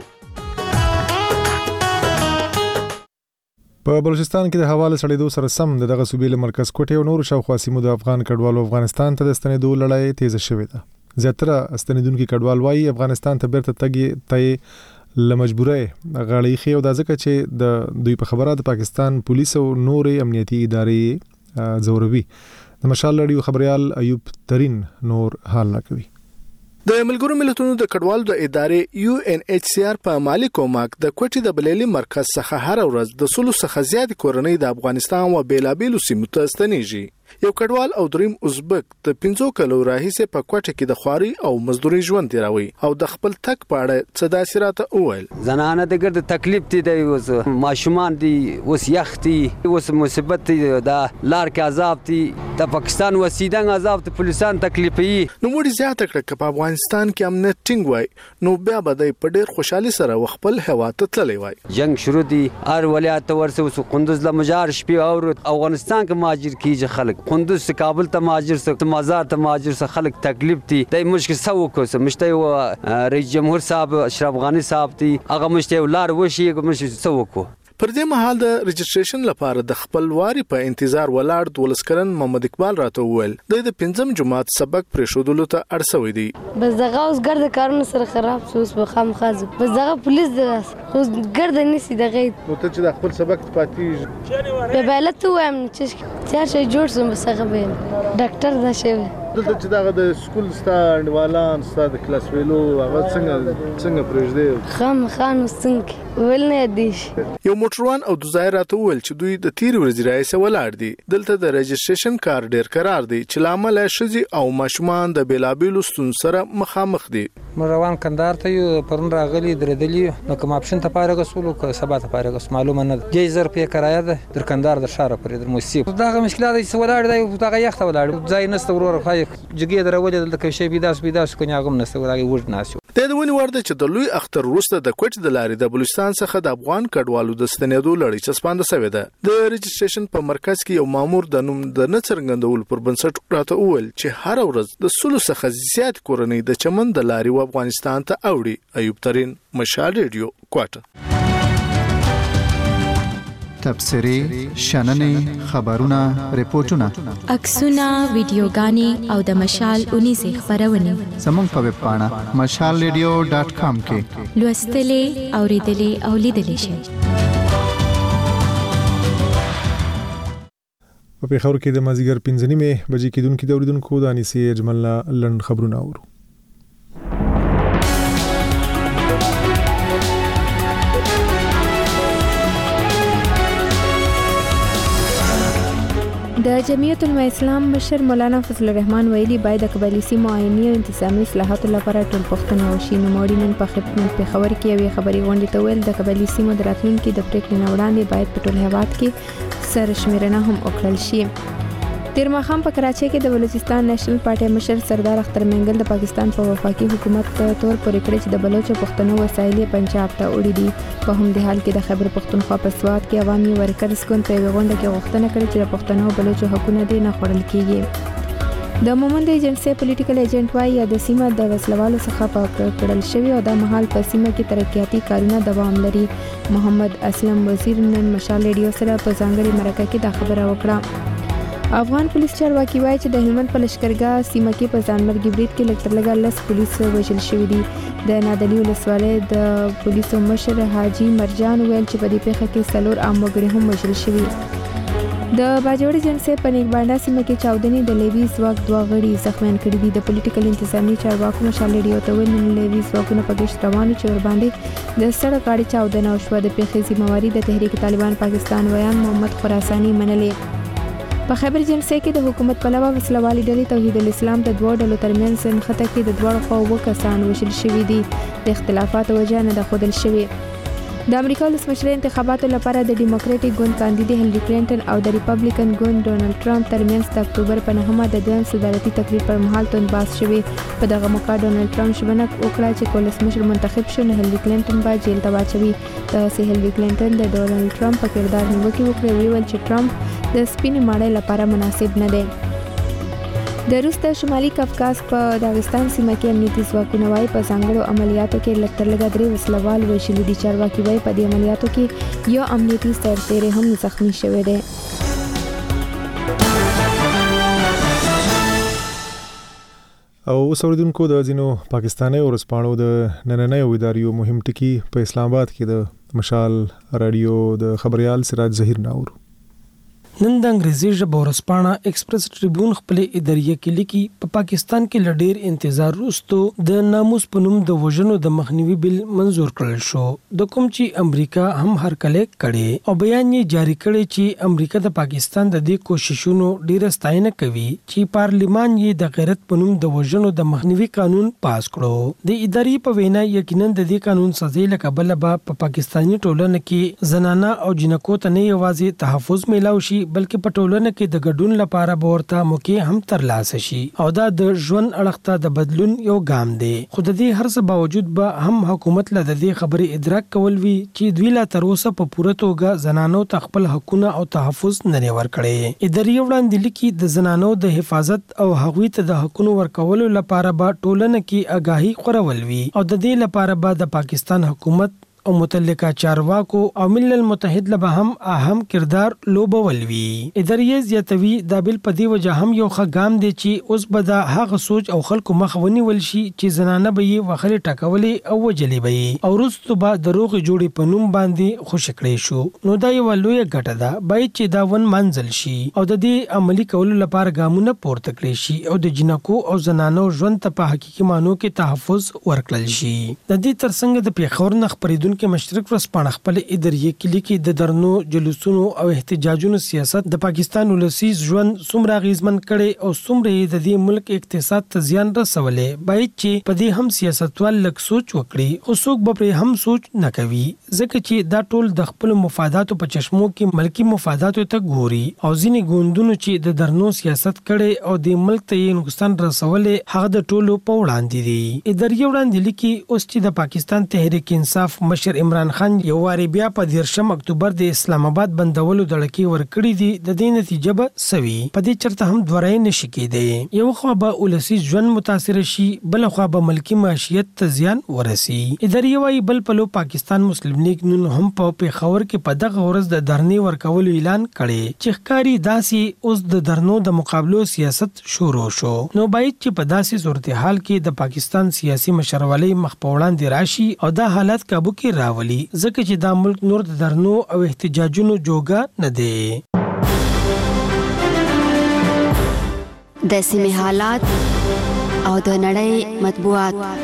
په بلوچستان کې د حواله سړېدو سره سم دغه صوبې له مرکز کوټې او نورو شاوخوا سیمو د افغان کډوالو افغانستان ته د ستنېدو لړۍ تیزه شوې ده. زیاتره ستنېدونکي کډوال وایي افغانستان ته بیرته تګ ته له مجبورۍ غاړه ایښي او دا ځکه چې د دوی په خبره د پاکستان پولیس او نورې امنیتي ادارې ځوروي. د مشال رادیو خبريال ایوب ترين نور حال راکوي. د ملګرو ملتونو د کډوالو د ادارې یو ان ایچ سی آر په مالی کومک د کوټې د بلیلي مرکز څخه هر ورځ د سلو څخه زیات کورنۍ د افغانستان او بیلابیلو سیمو ته ستنېږي. یو کډوال او دریم ازبک د پنځو کلو راهیسه په کوټه کې د خواري او مزدوري ژوند تیروي او د خپل تک پاړه صدا سراته اول زنانه د ګرد تکلیف دي د اوس ماشومان دي اوس یختي اوس مصیبت دي د لار کې عذاب دي د پاکستان وسیدان عذاب د پولیسان تکلیفي نو وړي زیاته کړه په افغانستان کې امنیت ټینګ وای نو بیا به د په ډیر خوشحالي سره خپل هوا ته تللی وای. جنگ شروع دي هر ولایت ورسه اوس قندوز له مجار شپې او افغانستان کې ماجر کیږي خلک قندوز سے کابل ته ماجر سے مزار ته ماجر سے خلق تکلیف دي د مشکل سو کو سه مشته رئیس جمهور صاحب اشرف غنی صاحب دي هغه مشته لار وشي مشته سو کو. پر دې مهال د رجسټریشن لپاره د خپل واري په انتظار ولاړ دولسکرن محمد اقبال راته وویل د پنځم جماعت سبق پرې شودلو ته اړسوي دي. بس دغه اوس ګرد کارونه سره خراب شو اوس به خام خازو بس دغه پولیس د خو ګرد نسی دغه نو ته چې د خپل سبق پاتې په بالته وایم چې چا شي جوړ سم بس هغه به ډاکټر دا شي دلته چې دغه د سکول سټاند والان ستاد کلاس ویلو هغه څنګه څنګه پرېږدي خام خان څنګه ول نه دیش یو موټروان او دوزای راته ول چې دوی د تیر ورځې راځي ولاړ دي دلته د رجسټریشن کار ډیر قرار دی چې لامل شزي او ماشومان د بیلابیلو ستون سره مخامخ دي. روان کندهار ته یو پرون راغلي درېدلی نو کوم اپشن ته پاره غسولو که سبا ته پاره غس معلومه نه دی زر په کرایه ده در کندهار در شهر پرې در موسیب دغه مشکلات چې ولاړ دی دغه یخته ولاړ ځای نست ورور خای جګې درولې دلته کې شی بيداس بيداس کو نیاغم نست ورغه وډ ناسو د دې ونی ورده چې د لوی اختر وروسته د کوټ د لارې د بلوچستان څخه د افغان کډوالو د ستنېدو لړۍ چسپانده شوې ده. د رجسټریشن په مرکز کې یو مامور د نوم د نڅرګندول پر بنسټ راته وویل چې هر ورځ د سلو څخه زیات کورنۍ د چمن د لارې و افغانستان ته اوړي. ایوب ترين، مشال ریډیو، کوټه. تبصرې شننې خبرونه ریپورتونه عکسونه ویډیوګانې او د مشال اونیزې خبرونه زموږ په ویب پاڼه مشال ریډیو ډاټ کام کې لوستلې اوریدلې او لیدلې شئ. په پیښور کې د مازیګر پنځه نیمې بجې کېدونکو د اوریدونکو د انیسې اجمل لند خبرونه اورو. د جمعیت العلماء اسلام مشر مولانا فضل الرحمن ویلي باید د قبایلي سیمو آئیني او انتظامي اصلاحاتو لپاره ټول پوښتنه وشي. نوموړي نن په خدمت پیښور کې یوې خبري غونډې ته ویل د قبایلي سیمو د راتلونکي د پریکړې نه وړاندې باید په ټول هیواد کې سرشمېرنه هم وکړل شي. تیر ماښام په کراچۍ کې د بلوچستان نېشنل پارټي مشر سردار اختر منګل د پاکستان په وفاقي حکومت تور پورې کړی چې د بلوچ پښتنو وسایل پنجاب ته وړي دي. په همدې حال کې د خیبر پښتونخوا په سوات کې عوامي ورکرز ګوند په یوه غونډه کې غوښتنه کړې چې د پښتنو او بلوچو حقونه دې نه خوړل کیږي. د مومند ایجنسي پولیټیکل ایجنټ وايي یا د سیمه د وسلوالو څخه پاک کړل شوی او د مهال په سیمه کې ترقیاتي کارونه دوام لري. محمد اسلم وزیر نن مشال ریډیو سره په ځانګړي مرکه کې دا خبره وکړه. افغان پولیس چارواکي وایي چې د هلمند په لشکرګاه سیمه کې په ځانمرګي برید کې لږ تر لږه لس پولیس وژل شوي دي. د نادعلي ولسوالۍ د پولیسو مشر حاجي مرجان ویل چې په دې پیښه کې څلور عام وګړي هم وژل شوي. د باجوړ ایجنسي په نیکبانډا سیمه کې چاودنې د لیوي ځواک دوه غړي زخمیان کړي دي. د پولیټیکل انتظامي چارواکو مشال ریډیو ته ویل نن لیوي ځواکونه په ګشت روان چې ورباندې د سړک غاړې چاودنه وشوه. د پیښې ذمہواري د تحریک طالبان پاکستان ویان محمد خراساني منلې. په خیبر ایجنسي کې د حکومت پلوه وسلوالي ډلې توحید الاسلام د دوه ډلو ترمنځ نښته کې د دواړو خواو اووه کسان وژل شوي دي. د اختلافاتو وجه نه ده ښودل شوې. د امریکا ولسمشرۍ انتخاباتو لپاره د ډیموکراټیک ګوند کاندیدې هیلري کلینټن او د ریپبلیکن ګوند ډونالډ ټرمپ ترمنځ د اکتوبر په نهمه د دویم صدارتي تقریر پر مهال توندباز شوې. په دغه موقع ډونالډ ټرمپ ژمنه وکړه چې که ولسمشر منتخب شو نو هیلري کلینټن به جیل ته واچوي. دغسې هیلري کلینټن د ډونالډ ټرمپ په کردار نیوکې وکړې. ویل چې ټرمپ د سپینې ماڼۍ لپاره مناسب نه دی. د روس د شمالي کافکاز په داغستان سیمه کې امنیتي ځواکونه وايي په ځانګړو عملیاتو کې لږ تر لږه درې وسلوال وژلي دي. چارواکي وايي په دې عملیاتو کې یو امنیتي سرتیری هم زخمی شوی دی. او اوس اوریدونکو د ځینو پاکستاني ورځپاڼو د نننیو اداریو مهم ټکي په اسلام آباد کې د مشال رادیو د خبريال سراج ظهیر ناور. نن د انګریزي ژبه ورځپاڼه ایکسپریس ټریبیون خپل اداریه کې لیکي په پاکستان کې لډیر انتظار وروسته د ناموس په نوم د وژنو د مخنیوي بل منزور کړل شو. د کوم چې امریکا هم هرکله کړي او بیان یې جاری کړي چې امریکا د پاکستان د دې کوششونو ډیره ستاینه کوي چې پارلیمان یې د غیرت په نوم د وژنو د مخنیوي قانون پاس کړو. د ادارې په وینا یقینا د دې قانون سزا لکه بل به په پاکستاني ټولنه کې زنانه او جنکو ته نه یوازې تحفظ میلاو شي بلکې په ټولنه کې د ګډون لپاره به ورته موقع هم ترلاسه شي او دا د ژوند اړخته د بدلون یو ګام دی. خو د دې هر څه باوجود به هم حکومت له دې خبرې ادراک کول وی چې دوی لا تر اوسه په پوره توګه زنانو ته خپل حقونه او تحفظ نه ورکړي. ادارې وړاندې لیکي د زنانو د حفاظت او هغوی ته د حقونو ورکولو لپاره به ټولنه کې آگاهي خورول وی او د دې لپاره به د پاکستان حکومت او متعلقه چارواکو او ملل متحد له هم اهم کردار لوبول وی. ادارې زیاتوي دا بل په دی وجه هم یو ښه دی چې اوس به د هغه سوچ او خلکو مخ ونیول شي چې زنانه به یې وخلې ټاکولې او وجلې به او وروسته به د روغې جوړې په نوم باندې خوشی کړې شو. نو دا یو لوی ګټه ده باید چې دا ون منزل شي او د دې عملی کولو لپاره ګامونه پورته کړی شي او د جنکو او زنانو ژوند ته په حقيقي معنی کې تحفظ ورکړل شي. د دې ترڅنګ د پیښور نه خبرېدون کې مشرق ورځپاڼه خپل ادارې کې لیکي د درنو جلوسونو او احتجاجونو سیاست د پاکستان ولسی ژوند څومره غیزمن کړي او څومره د دې ملک اقتصاد ته زیان رسولې باید چې په دې هم سیاستوال لک سوچ وکړي خو څوک به پرې هم سوچ نه کوي ځکه چې دا ټول د خپل مفاداتو په چشمو کې ملکی مفاداتو ته ګوري او ځینې ګوندونو چې د درنو سیاست کړي او د ملک ته یې نقصان رسولې هغه د ټولو په وړاندې دي. ادارې وړاندې لیکي اوس چې د پاکستان تحریک انصاف مشر عمران خان یو واری بیا په دیرشم اکتوبر د اسلام آباد بندولو دړکی ورکړي دي د دې نتیجه به سوي په دې چرته هم دورای نشي کېدی. یو خو به ولسی ژوند متاثر شي بل خو به ملکی معیشت ته زیان ورسي. ادارې وايي بل په لو پاکستان مسلمان سلبنیک نن هم په پیښور کې په دغه ورځ د درنې ورکولو اعلان کړي چې ښکاری داسې اوس د درنو د مقابلو سیاست شروع شو. نو باید چې په داسې صورتحال کې د پاکستان سیاسي مشرولۍ مخ په وړاندې راشي او دا حالت کابو کې راولي ځکه چې دا ملک نور د درنو او احتجاجونو جوګه نه دی. د سیمې حالات او د نړۍ مطبوعات.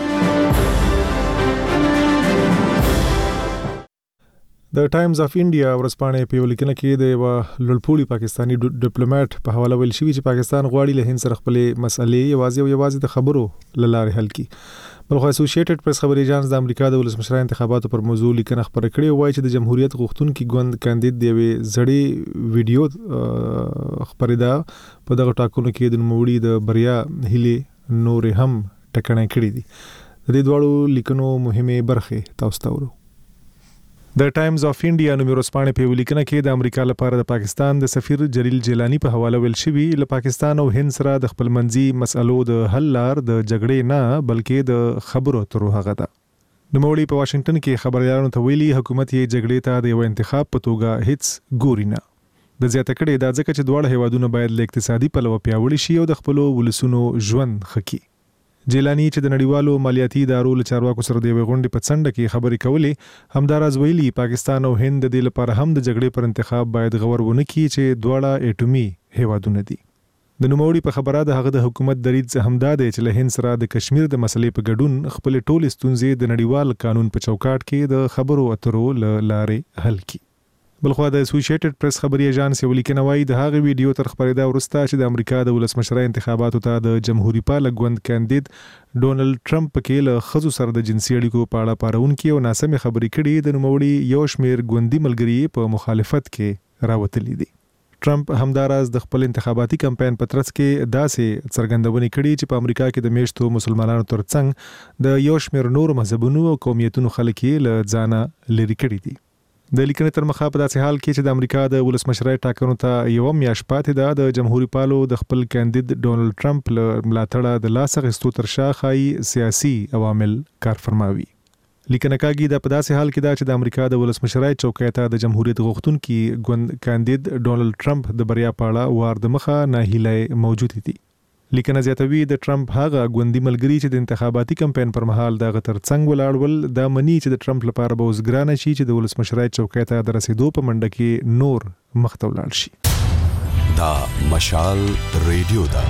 د ټایمز اف انډیا ورځپاڼې په یو لیکنه کې د یو لوړپوړي پاکستانی ډیپلوماټ په حواله ویل شوی چې پاکستان غواړي له هند سره خپلې مسلې یوازې او یوازې د خبرو له لارې حل کړي. بلخو اسوسییټډ پریس خبري اژانس د امریکا د ولسمشر انتخاباتو پر موضوع لیکنه خبره کړې وایي چې د جمهوریت غوښتونکي ګوند کاندید دی یوې زړې ویډیو خبرېده په دغه ټاکنو کې د نوموړي د بریا هیلې نورې هم ټکنۍ کړې دي. د دې دواړو لیکنو مهمه برخه تاسو ته ورو. د ټایمز اف انډیا نومي ورځپاڼې په لیکنه کې د امریکا لپاره د پاکستان د سفیر جلیل جیلانی په حواله ویل شوی له پاکستان او هند سره د خپل منځي مسالو د حل لار د جګړې نه بلکې د خبرو اترو هغه ده. نوموړي په واشنگټن کې خبريالانو ته ویلي حکومت یې جګړې ته د یو انتخاب په توګه هیڅ ګوري نه. د زیاته کړې دا ځکه چې دواړه هیوادونه باید له اقتصادي پلوه پیاوړي شي او د خپل ولسونو ژوند خکي. جیلانی چې د نړیوالو مالیاتي ادارو له چارواکو سره د یوې غونډې په څنډه کې خبرې کولې همداراز ویلي پاکستان او هند د دې لپاره هم د جګړې پر انتخاب باید غور ونه کړي چې دواړه اټومي هیوادونه دي. د نوموړي په خبره د هغه د حکومت دریځ همدا دی چې له هند سره د کشمیر د مسلې په ګډون خپل ټول ستونزې د نړیوال قانون په چوکاټ کې د خبرو اترو لارې حل کړي. بلخو د اسوسییټډ پریس خبري اژانس یو لیکنه وایي د هغه ویډیو تر خبرېدا وروسته چې د امریکا د ولسمشرۍ انتخاباتو ته د جمهوریت پال ګوند کاندید ډونلډ ټرمپ پکې له خزو سره د جنسي اړیکو په اړه پارونکي او ناسمې خبرې کړي د نوموړي یو شمیر ګوندي ملګري په مخالفت کې راوتلي دي. ټرمپ همداراز د خپل انتخاباتي کمپاین په ترڅ کې داسې څرګندونې کړي چې په امریکا کې د میشتو مسلمانانو ترڅنګ د یو شمیر نور مذهبونو او قومیتونو خلک یې له ځانه لري کړي دي. د لیکنې تر مخه په داسې حال کې چې د امریکا د ولسمشرۍ ټاکنو ته یو میاشت پاتې ده د جمهوریت پالو د خپل کاندید ډونلډ ټرمپ له ملاتړه د لاس اخیستو تر شا ښایي سیاسي عوامل کار فرماوي. لیکنه کاږي دا په داسې حال کې ده چې د امریکا د ولسمشرۍ چوکۍ ته د جمهوریت غوښتونکي ګوند کاندید ډونلډ ټرمپ د بریا په اړه وار د مخه ناهیلۍ موجود دي. لیکنه زیاتوي د ټرمپ هغه ګوندي ملګري چې د انتخاباتي کمپاین پر مهال د غتر څنګ ولاړول دا منی چې د ټرمپ لپاره به وزګرانه شي چې د ولسمشرۍ چوکۍ ته د رسیدو په منډه کې نور مخته ولاړ شي. دا مشال ریډیو دا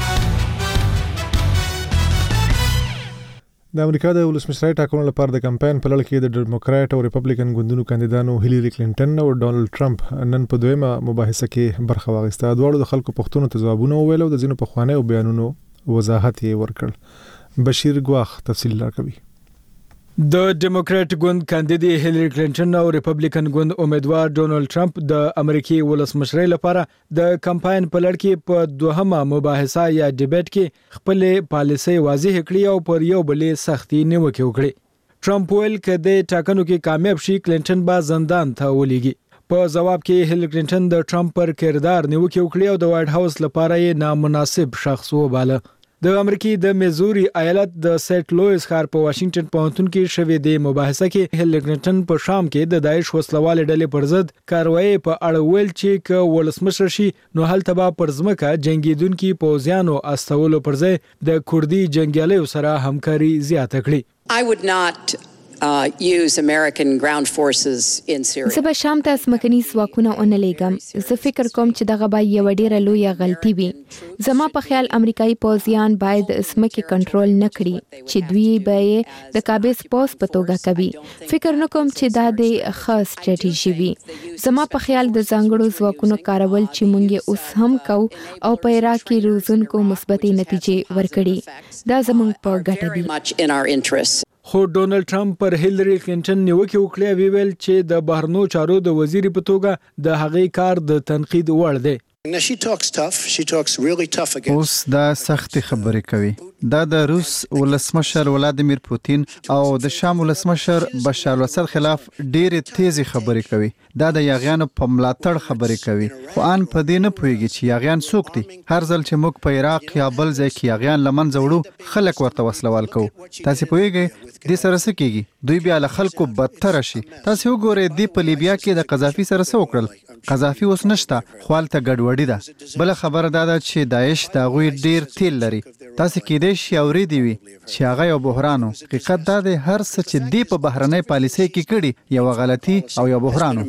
د امریکا د ولسمشرۍ ټاکنو لپاره د کمپاین په لړ کې د ډیموکرات او ریپبلیکن ګوندونو کاندیدانو هیلری کلینټن او ډونلډ ټرمپ نن په دویمه مباحثه کې برخه واخیسته. دواړو د خلکو پوښتنو ته ځوابونه وویل او د ځینو پخوانیو بیانونو وضاحت یې ورکړ. بشیر ګواخ تفصیل راکوي. د ډیموکرات ګوند کاندید هیلری کلینټن او ریپبلیکن ګوند امیدوار ډونلډ ټرمپ د امریکای ولسمشرۍ لپاره د کمپاین په لړ کې په دوهمه مباحثه یا ډیبیټ کې خپل پالیسي واضح کړې او پر یو بل سختي نیوکه وکړي. ټرمپ ویل کده ټاکنو کې کامیاب شي کلینټن با زندان ته ولېږي. په جواب کې هیلری کلینټن د ټرمپ پر کردار نیوکه وکړي او د وایټ هاوس لپاره یې نامناسب شخص وباله. د امریکای د میزوري ایالت د سیټ لویس ښار په واشنگټن پوهنتون کې شوې د مباحثه کې هیلری کلینټن په شام کې د داعش وسلوال ډلې پر ضد کاروایی په اړه ویل چې ک ولسمشر شي نو هلته به پر ځمکه جنگیدونکو پوځیانو استولو پر ځای د کوردي جنگیالیو سره همکاري زیاته کړي. I would not Uh, use American ground forces in Syria. زه به شام ته اسمکني ځواکونه اونلېږم. زه فکر کوم چې دغه به یو ډیره لویه غلطي وي. زما په خیال امریکایي پوځیان باید اسمکي کنټرول نه کړي چې دوی به د کابل پوس په توګه کوي. فکر نه کوم چې دا د خاص سټریټیژي وي. زما په خیال د ځانګړو ځواکونو کارول چې مونږ اوس هم کوو او په عراق کې روزونکو مثبتې نتیجې ورکړي دا زموږ په ګټه دي. خو ډونلډ ټرمپ پر هیلری کلینټن نیوکه وکړه وی ویل چې د بهرنیو چارو د وزیر په توګه د هغې کار د تنقید وړ دی. اوس دا سخت خبرې کوي. دا د روس ولسمشر ولادیمیر پوتین او د شام ولسمشر بشار الاسد خلاف ډېرې تیزی خبرې کوي. دا د یاغیانو په ملاتړ خبرې کوي، خو ان په دې نه پوهیږي چې یاغیان څوک دي. هر ځل چې موږ په عراق یا بل ځای کې یاغیان له منځه وړو، خلک ورته وسلوال کوو. تاسې پوهیږئ دې سره څه کیږي؟ دوی بیا له خلکو بدتر شي. تاسې وګورئ دې په لیبیا کې د قذافي سره څه وکړل. قذافي اوس نشته، خو هلته ګډوډي ده. بله خبره دا ده چې داعش د هغوی ډېر تیل لري. تاسې کیدای شي اورېدي وي چې هغه یو بحران و. حقیقت دا دی هر څه چې دې په بهرنۍ پالیسۍ کې کړي یوه غلطي او یو بحران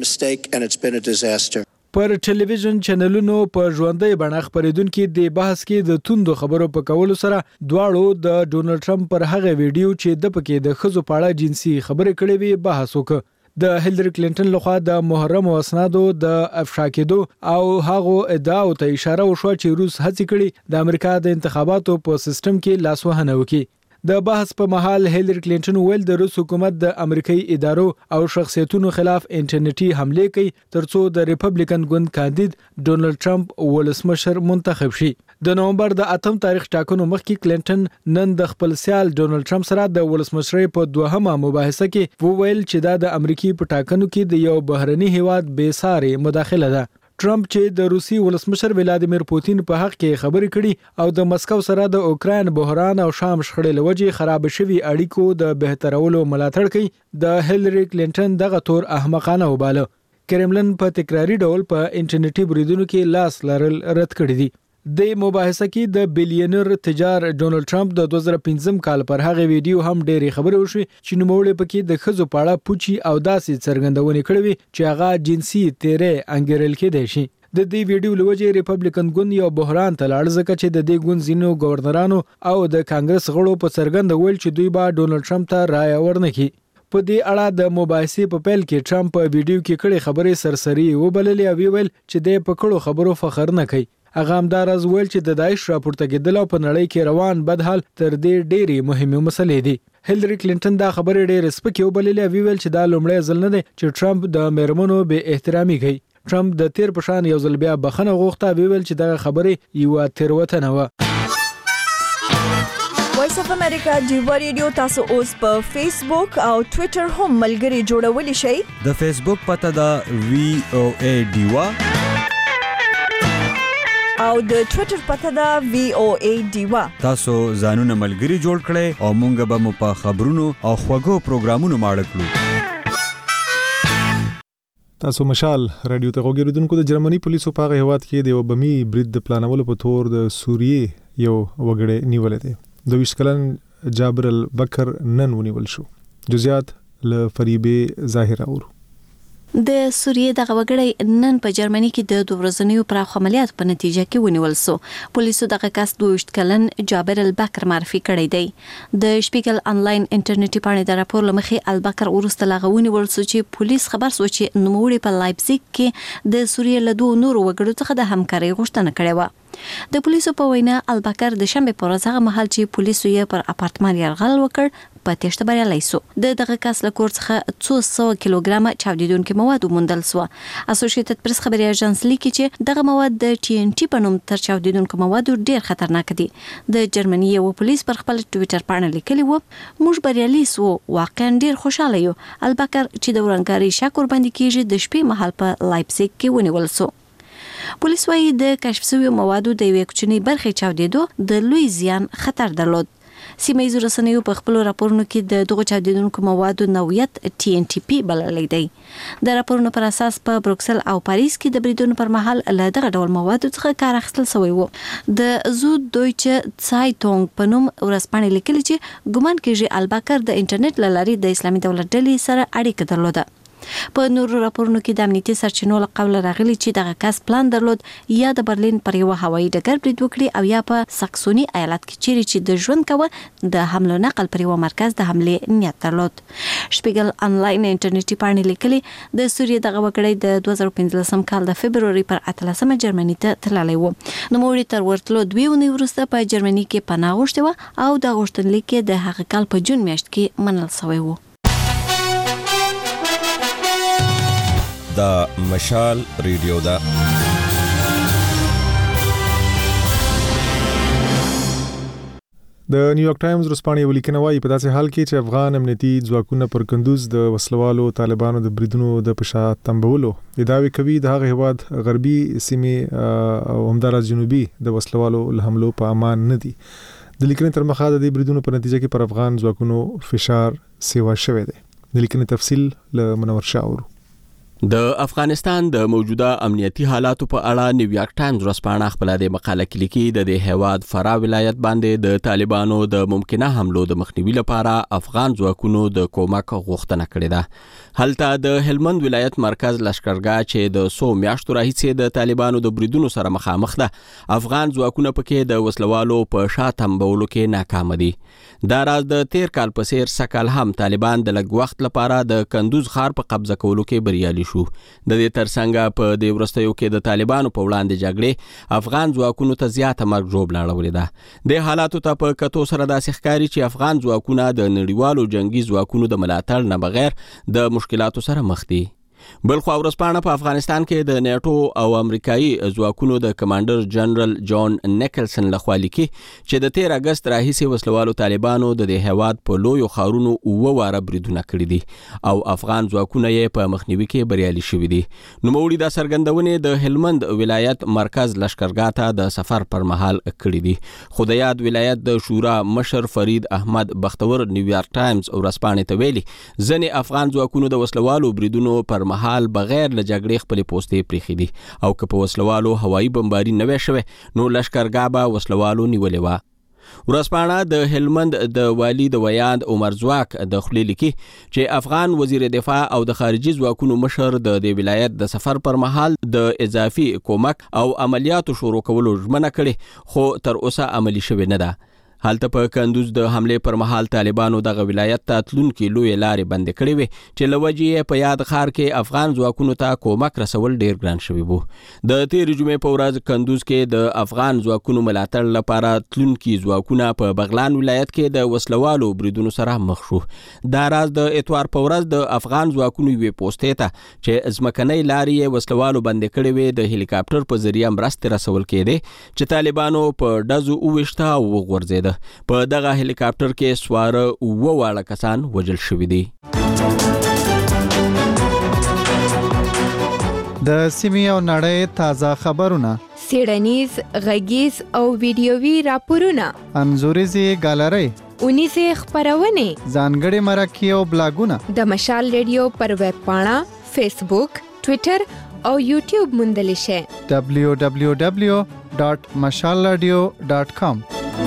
و. پر ټلویزیون چینلونو په ژوندۍ بڼه خپرېدونکي د بحث کې د توندو خبرو په کولو سره دواړو د ډونلډ ټرمپ پر هغه ویډیو چې د پکې د ښځو په اړه جنسي خبرې کړې وي بحث وکړ. د هیلری کلینټن لخوا د محرمو اسنادو د افشا کېدو او هغو ادعاو ته اشاره وشوه چې روس هڅې کړي د امریکا د انتخاباتو په سیستم کې لاسوهنه وکړي. د بحث په مهال هیلری کلینټن ویل د روس حکومت د امریکایي ادارو او شخصیتونو خلاف انټرنیټي حملې کوي ترڅو د ریپبلیکن ګوند کاندید ډونلډ ټرمپ ولسمشر منتخب شي. د نومبر د اتم تاریخ ټاکنو مخکې کلینټن نن د خپل سیال ډونلډ ټرمپ سره د ولسمشرۍ په دوهمه مباحثه کې وویل چې دا د امریکای په ټاکنو کې د یو بهرني هیواد بې ساري مداخله ده. ټرمپ چې د روسي ولسمشر ولادیمیر پوتین په حق کې خبرې کړي او د مسکو سره د اوکراین بحران او شام شخړې لوجې خراب شوي اړیکو د بهترولو ملاتړ کوي، د هیلری کلینټن دغه تور احمقانه وباله. کرملن په تکراری ډول په انټرنیټي بریدونو کې لاس لرل رد کړی دي. د مباحثه کې د بلیونر تجار ډونلډ ټرمپ د دوه زره پنځم کال پر هغه ویډیو هم ډېرې خبرې وشوې چې نوموړی پکې د ښځو په اړه پوچي او داسې څرګندونې کړې وې چې هغه جنسي تیری انګیرل کېدی شي. د دې ویډیو له وجې ریپبلیکن ګوند یو بحران ته لاړ ځکه چې د دې ګوند ځینو ګورنرانو او د کانګرس غړو په څرګنده ویل چې دوی به ډونلډ ټرمپ ته رایه ورنکړي. په دې اړه د مباحثې په پیل کې ټرمپ په ویډیو کې کړې خبرې سرسري وبللې او ویل چې د په کړو خبرو فخر نه کوي. هغه همداراز ویل چې د داعش راپورته کېدل او په نړۍ کې روان بدحال تر دې ډېرې مهمې مسلې دي. هیلری کلینټن دا خبرې ډېرې سپکې وبللې او ویل چې دا لومړی ځل نه دی چې ټرمپ د میرمنو بې احترامي کوي. ټرمپ د تیر په شان یو ځل بیا بخښنه غوښته، ویل چې دغه خبرې یوه تېروتنه وه. وایس اف امریکا ډیوا ریډیو تاسو اوس په فیسبوک او ټوئیټر هم ملګري جوړولی شئ. د فیسبوک پته ده وی او ای ډیوا او د ټوئیټر پته ده وی او ای ډیوا. تاسو ځانونه ملګري جوړ کړئ او مونږ به مو په خبرونو او خوږو پروګرامونو ماړه کړو. تاسو مشال رادیو ته غوږیدونکو د جرمني پولیسو په هغه هیواد کې د یو بمي برید د پلانولو په تور د سوریې یو وګړی نیولې دی. د ویشت کلن جابر البکر نن ونیول شو. جزئیات له فریبې ظاهر اورو. د سوریې دغه وګړی نن په جرمني کې د دوه ورځنیو پراخ عملیاتو په نتیجه کې ونیول شو. پولیسو دغه کس دوه ویشت کلن جابر البکر معرفي کړی دی. د شپیګل انلاین انټرنیټي پاڼې د راپور لمخې البکر وروسته لا ونیول شو چې پولیس خبر شو چې نوموړی په لایپزیګ کې د سوریې له دوه نورو وګړو څخه د همکارۍ غوښتنه کړې وه. د پولیسو په وینا البکر د شنبه په ورځ هغه مهال چې پولیسو یې پر اپارتمان یرغل وکړ په تېښته بریالی سو. د دغه کس له کور څخه څو سوه کیلوګرامه چاودیدونکي مواد وموندل سوه. اسوسییټډ پریس خبري اژانس لیکي چې دغه مواد د ټي ان ټي په نوم تر چاودیدونکو موادو ډیر خطرناک دي. د جرمني یو پولیس پر خپل ټوئیټر باندې لیکلی و موږ بریالي سو، واقعا ډیر خوشاله یو. البکر چې د ورانکاري شک ور باندې کیږي د شپې مهال په لایپزیګ کې ونیول سو. پولیس وايي د کشف شویو موادو د یوې کوچنۍ برخې چاودېدو د لوی زیان خطر درلود. سیمه ییزو رسنیو په خپل راپورونو کې د دغو چاودیدونکو موادو نوعیت ټي ان ټي پی بللی دی. د راپورونو پر اساس په بروکسل او پاریس کې د بریدونو پر مهال له دغه ډول موادو څخه کار اخیستل شوی و. د زود دویچه سایټونګ په نوم ورځپاڼې لیکلي چې ګومان کېږي البکر د انټرنیټ له لارې د اسلامي دولت ډلې سره اړیکه درلوده. په نورو راپورونو کې د امنیتي سرچینو له قوله راغلي چې دغه کس پلان درلود یا د برلین پر یوه هوایي ډګر برید وکړي او یا په ساکسوني ایالت کې چیرې چې د ژوند کوه د حمله نقل پر یوه مرکز د حملې نیت درلود. شپیګل انلاین انټرنیټي پاڼې لیکلي د سوریې دغه وګړی د دوه زره پنځلسم کال د فبروري پر اتلسمه جرمني ته تللی و. نوموړي تر ورتلو دوې اونۍ وروسته په جرمني کې پناه غوښتې وه او د غوښتنلیک یې د هغه کال په جون میاشت کې منل شوی و. دا مشال ریډیو ده. د نیویارک ټایمز ورځپاڼې ولیکنه وايي په داسې حال کې چې افغان امنیتي ځواکونه پر کندوز د وسلوالو طالبانو د بریدونو د پشا تنبولو ادعاوې کوي د هغه هواد غربي سیمې او همدارس جنوبي د وسلوالو له حملو په امان نه دي. د لیکنې تر مخه د بریدونو په نتیجه کې پر افغان ځواکونو فشار سیوا شوی دی. د لیکنې تفصیل له منور شاه اورو. د افغانستان د موجوده امنیتي حالاتو په اړه نیویارک ټایمز ورځپاڼه خپل د مقاله کې لیکي د دې هیواد فرا ولایت باندې د طالبانو د ممکنه حملو د مخنیوي لپاره افغان ځواکونو د کومک غوښتنه کړې ده. هلته د هلمند ولایت مرکز لشکرګاه چې د سو میاشتو راهیسې د طالبانو د بریدونو سره مخامخ ده، افغان ځواکونه پکې د وسلوالو په شا تنبولو کې ناکام دي. دا راز د تیر کال په څیر سکهال هم طالبان د لږ وخت لپاره د کندوز ښار په قبضه کولو کې بریالي شو. د دې ترڅنګ په دې وروستیو کې د طالبانو په وړاندې جګړې افغان ځواکونو ته زیاته مرګ ژوبله اړولې ده. د حالاتو ته په کتو سره داسې ښکاري چې افغان ځواکونه د نړیوالو جنگي ځواکونو د ملاتړ نه بغیر د مشکلاتو سره مخ دي. بلخو ورځپاڼه په افغانستان کې د نیټو او امریکایي ځواکونو د کمانډر جنرال جان نیکلسن لخوا لیکي چې د تیر اگست راهیسې وسلوالو طالبانو د دې هیواد په لویو ښارونو اووه واره بریدونه کړي دي او افغان ځواکونه یې په مخنیوي کې بریالي شوي دي. نوموړي دا څرګندونې د هلمند ولایت مرکز لشکرګاه ته د سفر پر مهال کړي دي. خو د یاد ولایت د شورا مشر فرید احمد بختور نیویارک ټایمز ورځپاڼې ته ویلي ځینې افغان ځواکونو د وسلوالو بریدونو پر مهال بغیر له جګړې خپل پوستې پریخي دي او که په وسلوالو هوایي بمباري نه وي شوی نو لشکرګاه به وسلوالو نیولې وه. ورځپاڼه د هلمند د والی د ویاند عمر ځواک د خولې لیکي چې افغان وزیر دفاع او د خارجي ځواکونو مشر د دې ولایت د سفر پر مهال د اضافي کومک او عملیاتو شروع کولو ژمنه کړې خو تر اوسه عملي شوې نه ده. هلته په کندوز د حملې پر مهال طالبانو دغه ولایت ته تلونکي لوی لارې بندې کړې وې چې له وجې یې په یاد ښار کې افغان ځواکونو ته کومک رسول ډیر ګران شوي وو. د تېرې جمعې په ورځ کندوز کې د افغان ځواکونو ملاتړ لپاره تلونکي ځواکونه په بغلان ولایت کې د وسلوالو بریدونو سره مخ شو. دا راز د اتوار په ورځ د افغان ځواکونو یوې پوستې ته چې ځمکنۍ لارې یې وسلوالو بندې کړې وې د هلیکاپټر په ذریعه مرستې رسول کېدې چې طالبانو په ډزو وویشته او وغورځېده. په دغه هلیکاپټر کې سواره اووه واړه کسان وژل شوي دي. د سیمې او نړۍ تازه خبرونه، څېړنیز، غږیز او ویډیوي راپورونه، انځوریزې ګالرۍ، اونیزې خپرونې، ځانګړې مرکې او بلاګونه د مشال ریډیو پر ویب پاڼه، فیسبوک، ټویټر او یوټیوب موندلی شئ. دبلیو دبلیو دبلیو ډاټ مشال رادیو ډاټ کام.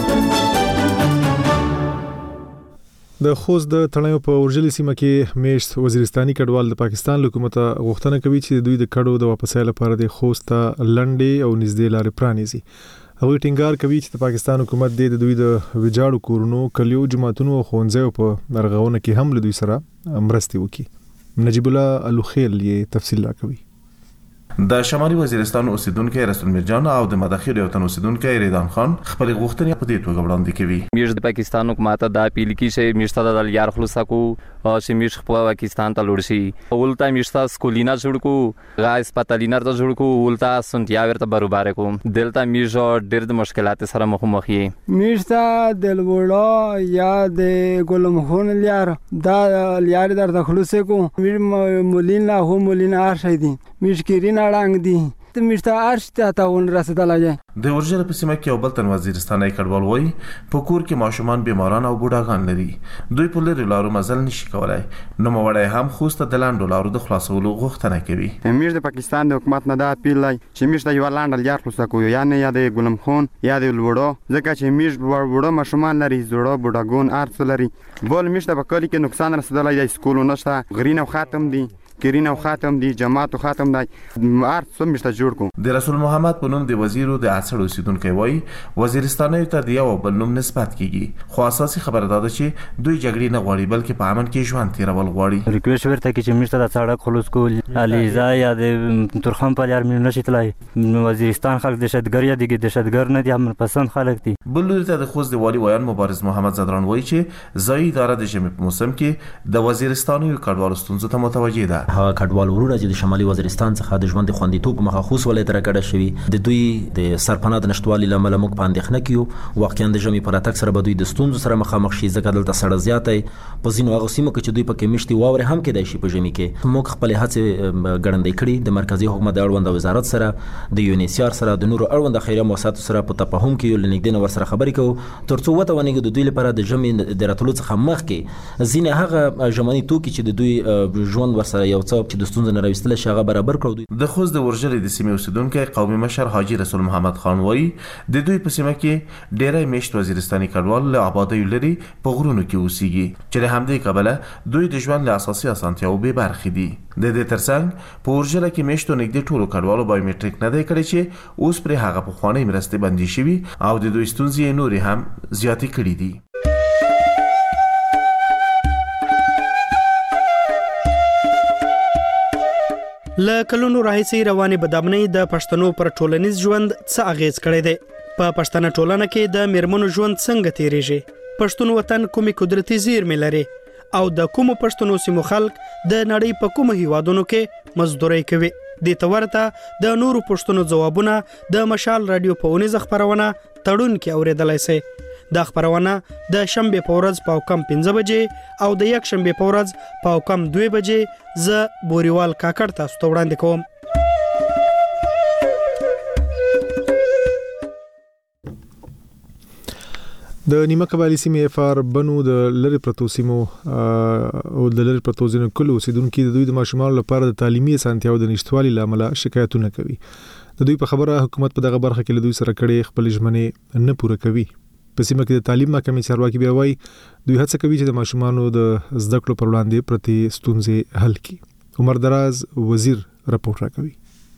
د خوست د تړیو په اورجلي سیمه کې میشت وزیرستاني کډوال د پاکستان حکومت غوښتنه کوي چې دوی د کډو د واپسۍ لپاره د خوست لنډې او نږدې لارې پرانیزي. هغوی ټینګار کوي چې د پاکستان حکومت د دوی د ویجاړو کورونو، کلیو، جماعتونو او ښوونځیو په رغونه کې هم له دوی سره مرستې وکړي. نجیب الله الوخیل یې تفصیل راکوي. د شمالي وزیرستان اوسیدونکو رسول میرجان او د مداخل یو تن اوسیدونکو ریدان خان خپل غوښتنې په دې توګه وړاندې کوي. میرز د پاکستان حکومت د اپیل کی چې میشته د یار خلاص کو او چې میش په پاکستان ته لور شي ولتا میشته سکولینا جوړ کو غا هسپتالینا ته جوړ کو ولتا سنتیا ورته برابر کو دلته میش ډېر د مشکلات سره مخامخ یې میشته د وړو یا د ګلمخون لیار دا لیار در خلاص کو میر مولینا هو مولینا ارشي دي میشکرین اړنګ دي ته میشته ارشته ته ون رسیدلای. د اورجل په سیمه کې یو بل تن وزیرستاني کډوال وای په کور کې ماشومان بیماران او بوډاګان لري. دوی په لري لارو مزل نشي کولای. نو موړی هم خوست د لاندو لارو د خلاصولو غوښتنه کوي. امیر د پاکستان د حکومت نه دا اپیل لای چې میشته یو لاند لار خلاص کو یا نه یا د ګلم خون یا د لوړو ځکه چې میش وړو ماشومان لري، زړو بوډاګون ارڅ لري. بول میشته په کلی کې نقصان رسیدلای د سکول نشته، غرین او ختم دي، کرین او خاتم دی، جماعت او خاتم دی، ارت سم مشته جوړ کو. د رسول محمد په نوم د وزیرو د اڅړ اوسیدونکو وای وزیرستان ته د یو بل نوم نسبت کیږي، خو اساسي خبره ده چې دوی جګړې نه غواړي بلکې په امن کې ژوند تیرول غواړي. ریکویسټ ورته کې چې مشته د سړک خلاص کول الیزا یا د ترخم په لار مې نشي تلای. وزیرستان خلک دهشتګر یا د دهشتګر نه دي، هم پسند خلک دي. بل لوري ته د خوست د والی ویان مبارز محمد زدران وای چې ځای اداره د ژمي په موسم کې د وزیرستاني کډوالو ستونزو ته متوجه ده. ده. هغه کډوال ورونه چې د شمالي وزیرستان څخه د ژوند خوندیتوب مخه خصوص ولې تر کډه شوی د دوی د سرپناه د نشټوالي لامل موږ په اندېښنه کیو واقعا د ژمي پر اتک سره به دوی د ستونزو سره مخامخ شي ځکه دلته سړه زیاتې په ځینو هغه سیمو کې چې دوی پکې مشتي واوري هم کېدای شي په ژمي کې. موږ خپل هڅې ګړندې کړي د مرکزی حکومت د اړوند وزارت سره د یونیسیار سره د نورو اړوند خیریه مؤسساتو سره په تفاهم کې یو لنګدنه ور سره خبرې کوو ترڅو وته ونیګو د دوی لپاره د ژمي د راتلو څخه مخکې ځینې هغه ژمنی توکي چې د دوی ژوند ور سره یو څه چې د ستونزو نه راوستل شي هغه برابر کړو. د خوست د ورجلې د سیمې اوسیدونکو قومي مشر حاجی رسول محمد خان وایي د دوی په سیمه کې ډېری میشت وزیرستاني کډوال له آبادیو لري په غرونو کې اوسېږي چې له همدې کبله دوی د ژوند له اساسي اسانتیاو بې برخې دي. د دې ترڅنګ په ورجله کې میشتو نږدې ټولو کډوالو بایومټریک نه دی کړی چې اوس پرې هغه پخوانۍ مرستې بندي شوي او د دوی ستونزې نورې هم زیاتې کړي دي. له کلونو راهیسې روانې بدامنۍ د پښتنو پر ټولنیز ژوند څه اغیز کړی دی؟ په پښتنه ټولنه کې د میرمنو ژوند څنګه تیریږي؟ پښتون وطن کومې قدرتي زیرمې لري او د کومو پښتنو سیمو خلک د نړۍ په کومو هیوادونو کې مزدوري کوي؟ دې ته ورته د نورو پښتنو ځوابونه د مشال رادیو په اونیزه خبرونه تړون کې اوریدلای شئ. دا خبرونه د شنبه په ورځ په کم پنځه بجې او د یک شنبه په ورځ په کم دوه بجې ز بوريوال کاکړ تاسو ته وړاندې کوم. د نیمه قبایلی سیمې افار بنو د لری پرتو سیمو او د لری پرتو ځینو کلو اوسیدونکو د دوی د ماشومان لپاره د تعلیمي اسانتیاو د نشټوالي لامل شکایتونه کوي. د دوی په خبره حکومت په دغه برخه کې له دوی سره کړي خپل ژمنې نه پوره کوي. په سیمه کې د تعلیم محکمې چارواکي بیا وایي دوی هڅه کوي چې د ماشومانو د زده کړو پر وړاندې پرتې ستونزې حل کړي. عمر دراز وزیر راپور راکوي.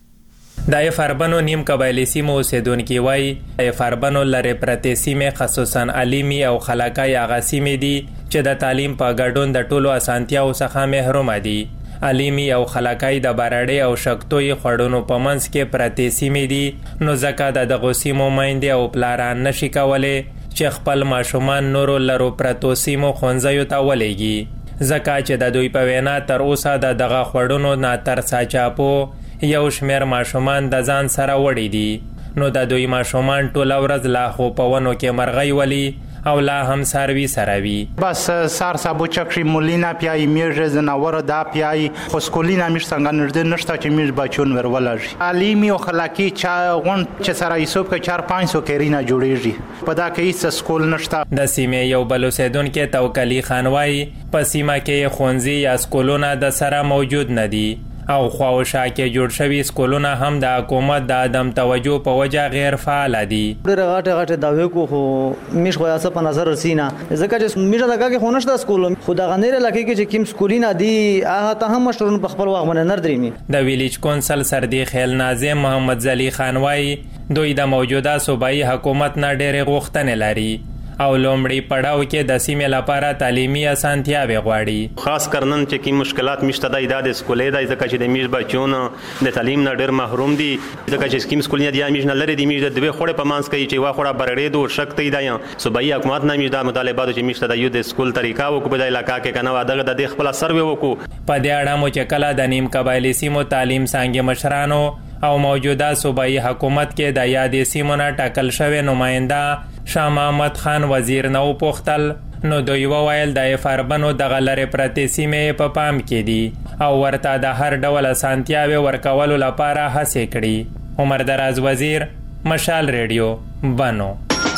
د افاربنو نیم قبایلی سیمو اوسیدونکي وایي افاربنو لري پرتې سیمې خصوصا علمي او خلاقای هغه سیمې دي چې د تعلیم په ګډون د ټولو اسانتیاو څخه محروم دي. علمي او خلاقای د بارړې او شکتوي خړونو په منځ کې پرتې سیمې دي نو ځکه د دغو سیمو میندې او پلاران نشي کولی چې خپل ماشومان نورو لرو پرتو سیمو ښوونځیو ته ولېږي ځکه چې د دوی په وینا تر اوسه د دغه خړونو نه تر ساچاپو یو شمیر ماشومان د ځان سره وړي دي نو د دوی ماشومان ټوله ورځ لا خو په ونو کې مرغۍ ولي او لا هم ساروی سروي بس سار سابو چکشي مولینا پیای میرز زناور دا پیای خو سکولینا میش څنګه نرد نشته چې میش بچون ورولږي علمي او خلاقي چا غون چې سره یوسف کې چار پنځه سو کرینا جوړیږي په دا کې هیڅ سکول نشته. د سیمې یو بل اوسیدونکو توکلی خانوای په سیمه کې خونځي یا سکولونه د سره موجود نه دي او خواوشا کې جوړ شوي سکولونه هم د حکومت د عدم توجه په وجه غیر فعال دي. ډېر غاټه غاټه داوی کو خو میش خو یاسه په نظر رسینا ځکه چې میشه دغه کې خونش د سکول خو د غنیر لکه کې چې کیم سکولینا دي هغه ته هم مشرون په خپل وغ باندې نر درېمي. د ویلیج کونسل سردی خیل ناظم محمد زلی خان وای دوی د موجوده صوبایي حکومت نه ډېر غوښتنې لري او لومړی پړاو کې د سیمې لپاره تعلیمي اسانتیاوې غواړي. خاص کرنن چې کی مشکلات مشته د ایداد سکولې د ځکه چې د میش بچون د تعلیم نه ډېر محروم دي ځکه چې سکیم سکول نه دی میش نه لري د میش د دوی خوړه په مانس کوي چې وا خوړه برړې دوه شکته دی صوبایي حکومت نه میش د مطالبات چې میشته د یو د سکول طریقه او په د علاقې کې کنه دغه د خپل سروې وکړو. په دې اړه مو چې کله د نیم قبایلی سیمو تعلیم څنګه مشرانو او موجوده صوبایي حکومت کې د یادې سیمو نه ټاکل شوی نماینده شاه محمد خان وزیر نو پوښتل نو دوی وویل د افاربنو دغه لرې پرتې سیمې په پام کې دي او ورته د هر ډول اسانتیاوې ورکولو لپاره هڅې کړي. عمر دراز وزیر مشال ریډیو بنو.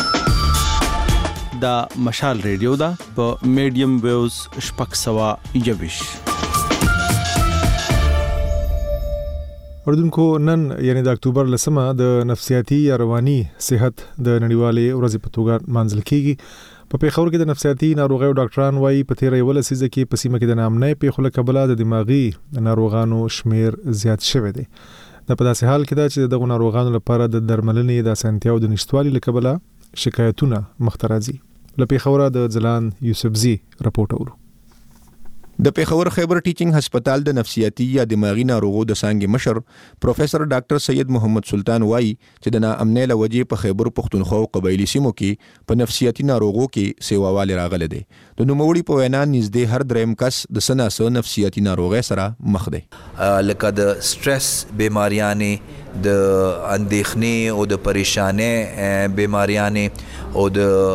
د مشال ریډیو دا په میډیم ویوز شپږ سوه یوویش. اردوونکو نن یعنی د اکتوبر لسمه د نفسیاتي یا رواني صحت د نړیوالې ورځې په توګه مانځل کیږي. په پیښور کې د نفسیاتي ناروغیو ډاکټران وایي په تیر یو لسیزه کې په سیمه کې د نامنۍ پیښو له کبله د دماغي ناروغانو شمیر زیات شوی دی. دا په داسې حال کې ده چې دغه ناروغانو لپاره د درملنې د اسانتیاو د نشټوالي له کبله شکایتونه مخ ته راځي. له پیښوره د ځلان یوسفزي راپورټ اورو. د پیښور خیبر ټیچینګ هسپتال د نفسیاتي یا دماغي ناروغو د څانګې مشر پروفیسور ډاکټر سید محمد سلطان وایي چې د ناامنۍ له وجې په خیبر پښتونخوا او قبایلي سیمو کې په نفسیاتي ناروغو کې سیواوالی راغلی دی. د نوموړي په وینا نږدې هر دریم کس د څه نه څه نفسیاتي ناروغۍ سره مخ دی. لکه د سټرس بیماریانې، د اندېښنې او د پریشانۍ بیماریانې او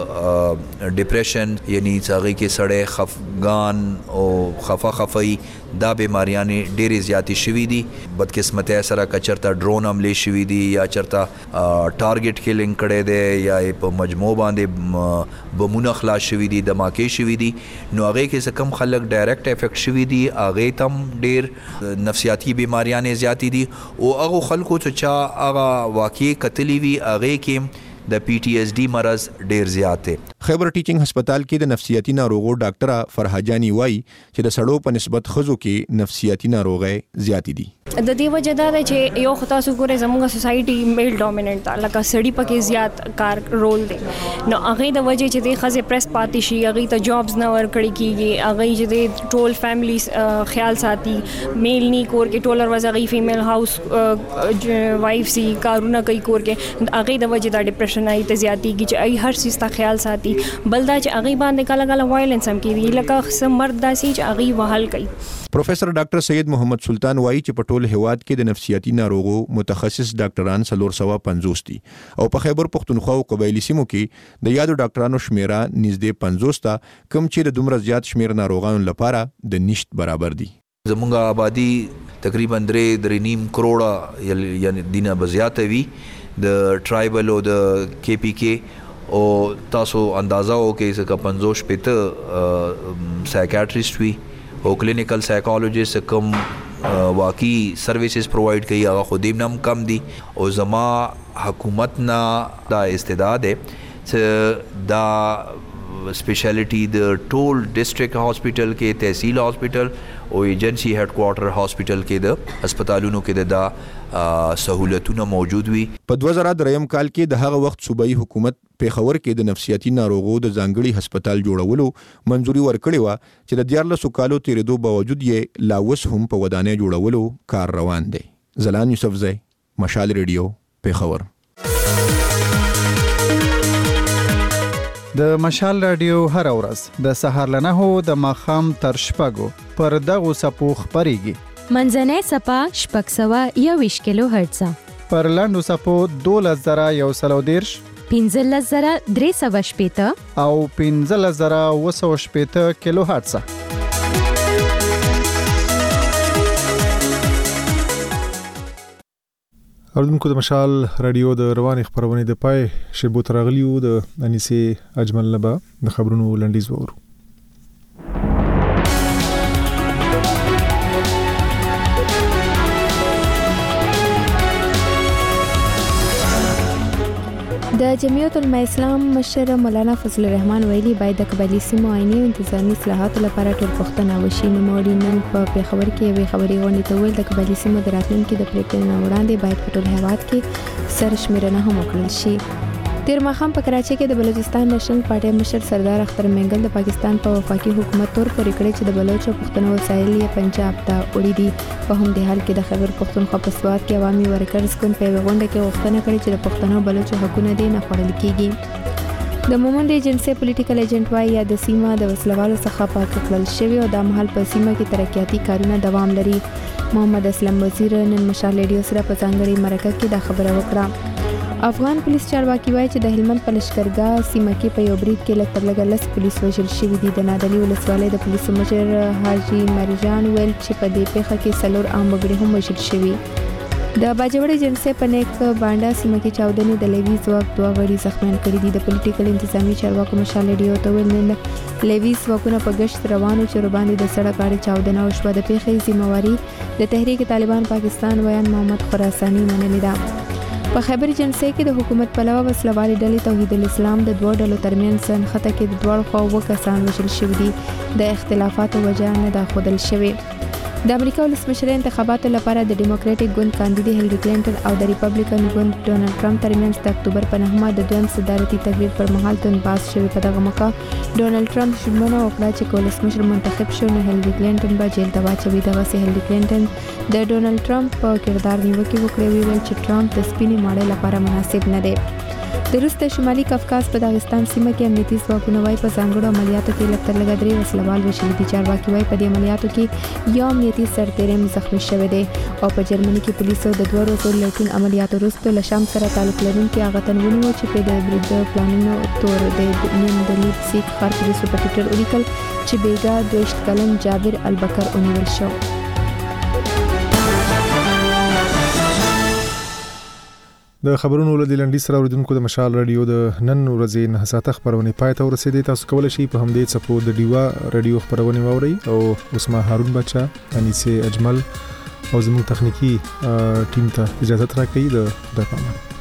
د ډیپریشن یعنی څاغي کې سړی خفګان او خفه خفای دا بیماریانې ډېرې زیاتې شوي دي. بدقسمتۍ سره که چېرته ډرون حملې شوي دي یا چېرته ټارګېټ کیلینګ کړی دی یا په مجموع باندې بمونه خلاص شوي دي، دماکې شوي دي، نو هغې کې څه کم خلک ډایرکټ افیکټ شوي دي هغې ته هم ډېر نفسیاتي بیماریانې زیاتې دي. او هغو خلکو چې چا هغه واقعي کتلي وي هغې کې د پی ټي ایس ډي مرض ډیر زیات دی. خیبر ټیچینګ هسپتال کې د نفسیاتي ناروغو ډاکټره فرحجانی وایي چې د سړو په نسبت ښځو کې نفسیاتي ناروغۍ زیاتې دي. د دې وجه دا ده چې یو خو تاسو ګورئ زموږ سوسایټي میل ډومیننټ ده، لکه سړي پکې زیات کار رول دی، نو هغې د وجې چې د ښځې پریس پاتې شي، هغې ته جابز نه ورکړی کېږي، هغې چې د ټول فیملی خیال ساتي، میل نی کور کې ټول ورځ هغې فیمیل هاوس وایف سي کارونه کوي کور کې، هغې د وجې دا ډپریشن آی ته زیاتېږي چې ای هر څیز ته خیال ساتي. بل دا چې هغې باندې کله کله وایلنس هم کېږي، لکه څه مرد داسې چې هغې وهل کوي. پروفیسور ډاکټر سید محمد سلطان وایي چې په ټول هیواد کې د نفسیاتي ناروغو متخصص ډاکټران څلور سوه پنځوس دي او په خیبر پښتونخوا او قبایلي سیمو کې د یادو ډاکټرانو شمیره نږدې پنځوس ته، کوم چې د دومره زیات شمیر ناروغانو لپاره د نشت برابر دي. زمونږ آبادی تقریبا درې درې نیم کروڑه یعنی دینه بزیاته وي د ټرایبل او د کې پی کې، او تاسو اندازه وکړئ چې پنځوس شپېته سایکیاټریسټ وي او کلینیکل سایکالوجسټ کوم واقعي سرویسز پرووایډ کوي هغه خو دې نه هم کم دي. او زما حکومت نه دا استعداد دی چې دا سپیشلټي د ټول ډسټریکټ هاسپټل کې، تحصیل هاسپټل او ایجنسی هډ کوارټر هاسپټل کې د هسپتالونو کې د سہولتونه موجود وي. په دوه زره دریم کال کې د هغه وخت صوبایي حکومت پیښور کې د نفسیاتي ناروغو د ځانګړي هسپتال جوړولو منځوري ورکړې وه چې د دیارلسو کالو تېرېدو باوجود یې لا اوس هم په ودانۍ جوړولو کار روان دی. زلان یوسفزی، مشال ریډیو، پیښور. د مشال رادیو هر ورځ د سهار له نهو د ماښام تر شپږو پر دغو څپو خپرېږي. منځنۍ څپه شپږ سوه یوویشت کیلو هرټزه، پر لنډو څپو دولس زره یو سل او دېرش، پنځلس زره درې سوه شپېته او پنځلس زره اوه سوه شپېته کیلو هرټزه. اوریدونکو د مشال رادیو د روانې خپرونې د پای شیبو ته راغلیو. د انیسې اجمل نه به د خبرونو لنډیز وورو. د جمعیت العلماء اسلام مشر مولانا فضل الرحمن ویلي باید د قبایلي سیمو آئیني او انتظامي اصلاحاتو لپاره ټول پوښتنه وشي. نوموړي نن په پیښور کې یوې خبري غونډې ته وویل د قبایلي سیمو د راتلونکي د پریکړې نه وړاندې باید په ټول هیواد کې سرشمیرنه هم وکړل شي. تیر ماښام په کراچۍ کې د بلوچستان نېشنل پارټي مشر سردار اختر مینګل د پاکستان په وفاقي حکومت تور پورې کړی چې د بلوچو پښتنو وسایل یې پنجاب ته وړي دي. په همدې حال کې د خیبر پښتونخوا په سوات کې عوامي ورکرز ګوند په یوه غونډه کې غوښتنه کړې چې د پښتنو بلوچو حقونه دې نه خوړل کېږي. د مومند ایجنسي پولیټیکل ایجنټ وایي یا د سیمه د وسلوالو څخه پاک کړل شوی او د مهال په سیمه کې ترقیاتي کارونه دوام لري. محمد اسلم وزیر نن مشال ریډیو سره په ځانګړي مرکه کې دا خبره وکړه. افغان پولیس چارواکي وایي چې د هلمند په لشکرګاه سیمه کې په یو برید کې لږ تر لږه لس پولیس وژل شوي دي. د نادعلي ولسوالۍ د پولیسو مشر حاجي مرجان ویل چې په دې پیښه کې څلور عام وګړي هم وژل شوي. د باجوړ ایجنسي په نیک بانډا سیمه کې چاودنې د لیوي ځواک دوه غړي زخمیان کړي دي. د پولیټیکل انتظامي چارواکو مشال ریډیو ته ویل نن لیوي ځواکونه په ګشت روانو چې ورباندې د سړک غاړې چاودنه وشوه. د پیښې ذمہواري د تحریک طالبان پاکستان ویان محمد خراساني منلې ده. په خیبر ایجنسي کې د حکومت پلوه وسلوالې ډلې توحید الاسلام د دوه ډلو ترمنځ نښته کې د دواړو خواو اووه کسان وژل شوي دي. د اختلافاتو وجه نه ده ښودل شوې. د امریکا ولسمشر انتخاباتو لپاره د ډیموکراټیک ګوند کاندید هیلری کلینټن او د ریپبلیکن ګوند ډونالد ټرمپ ترمنځ د اکتوبر په نهمه د دویم صدارتي تقریر پر مهال تنباس شوی. په دغه موقع ډونالد ټرمپ ژمنه وکړه چې ولسمشر منتخب شو نو هیلری کلینټن به جیل ته واچوي. دغسې هیلری کلینټن د ډونالد ټرمپ په کردار نیوکې وکړې، ویل چې ټرمپ د سپینې ماڼۍ لپاره مناسب نه دی. د روس د شمالي کافکاز په داغستان سیمه کې امنیتي ځواکونه وايي په ځانګړو عملیاتو کې لږ تر لږه درې وسلوال وژلي دي. چارواکي وايي په دې عملیاتو کې یو امنیتي سرتیری هم زخمي شوی دی. او په جرمني کې پولیسو د دوه ورځو لټون عملیاتو وروسته له شام سره تعلق لرونکي هغه تن ونیو چې په د برید پلانونو تور د نیم د لیپسیک ښار پولیسو په ټویټر ولیکل چې بیګا دویشت کلن جابر البکر ونیول شو. د خبرونو له لنډی سره اوریدونکو د مشال رادیو د نن ورځې نه ساته خبرونه پای ته ورسېدې. تاسو کولی شئ په همدې څپو د ډیوا رادیو خبرونه واورئ او اسما هارون بچا انیسه اجمل او زموږ تخنیکی ټیم ته اجازه راکړئ. د خدای پامان.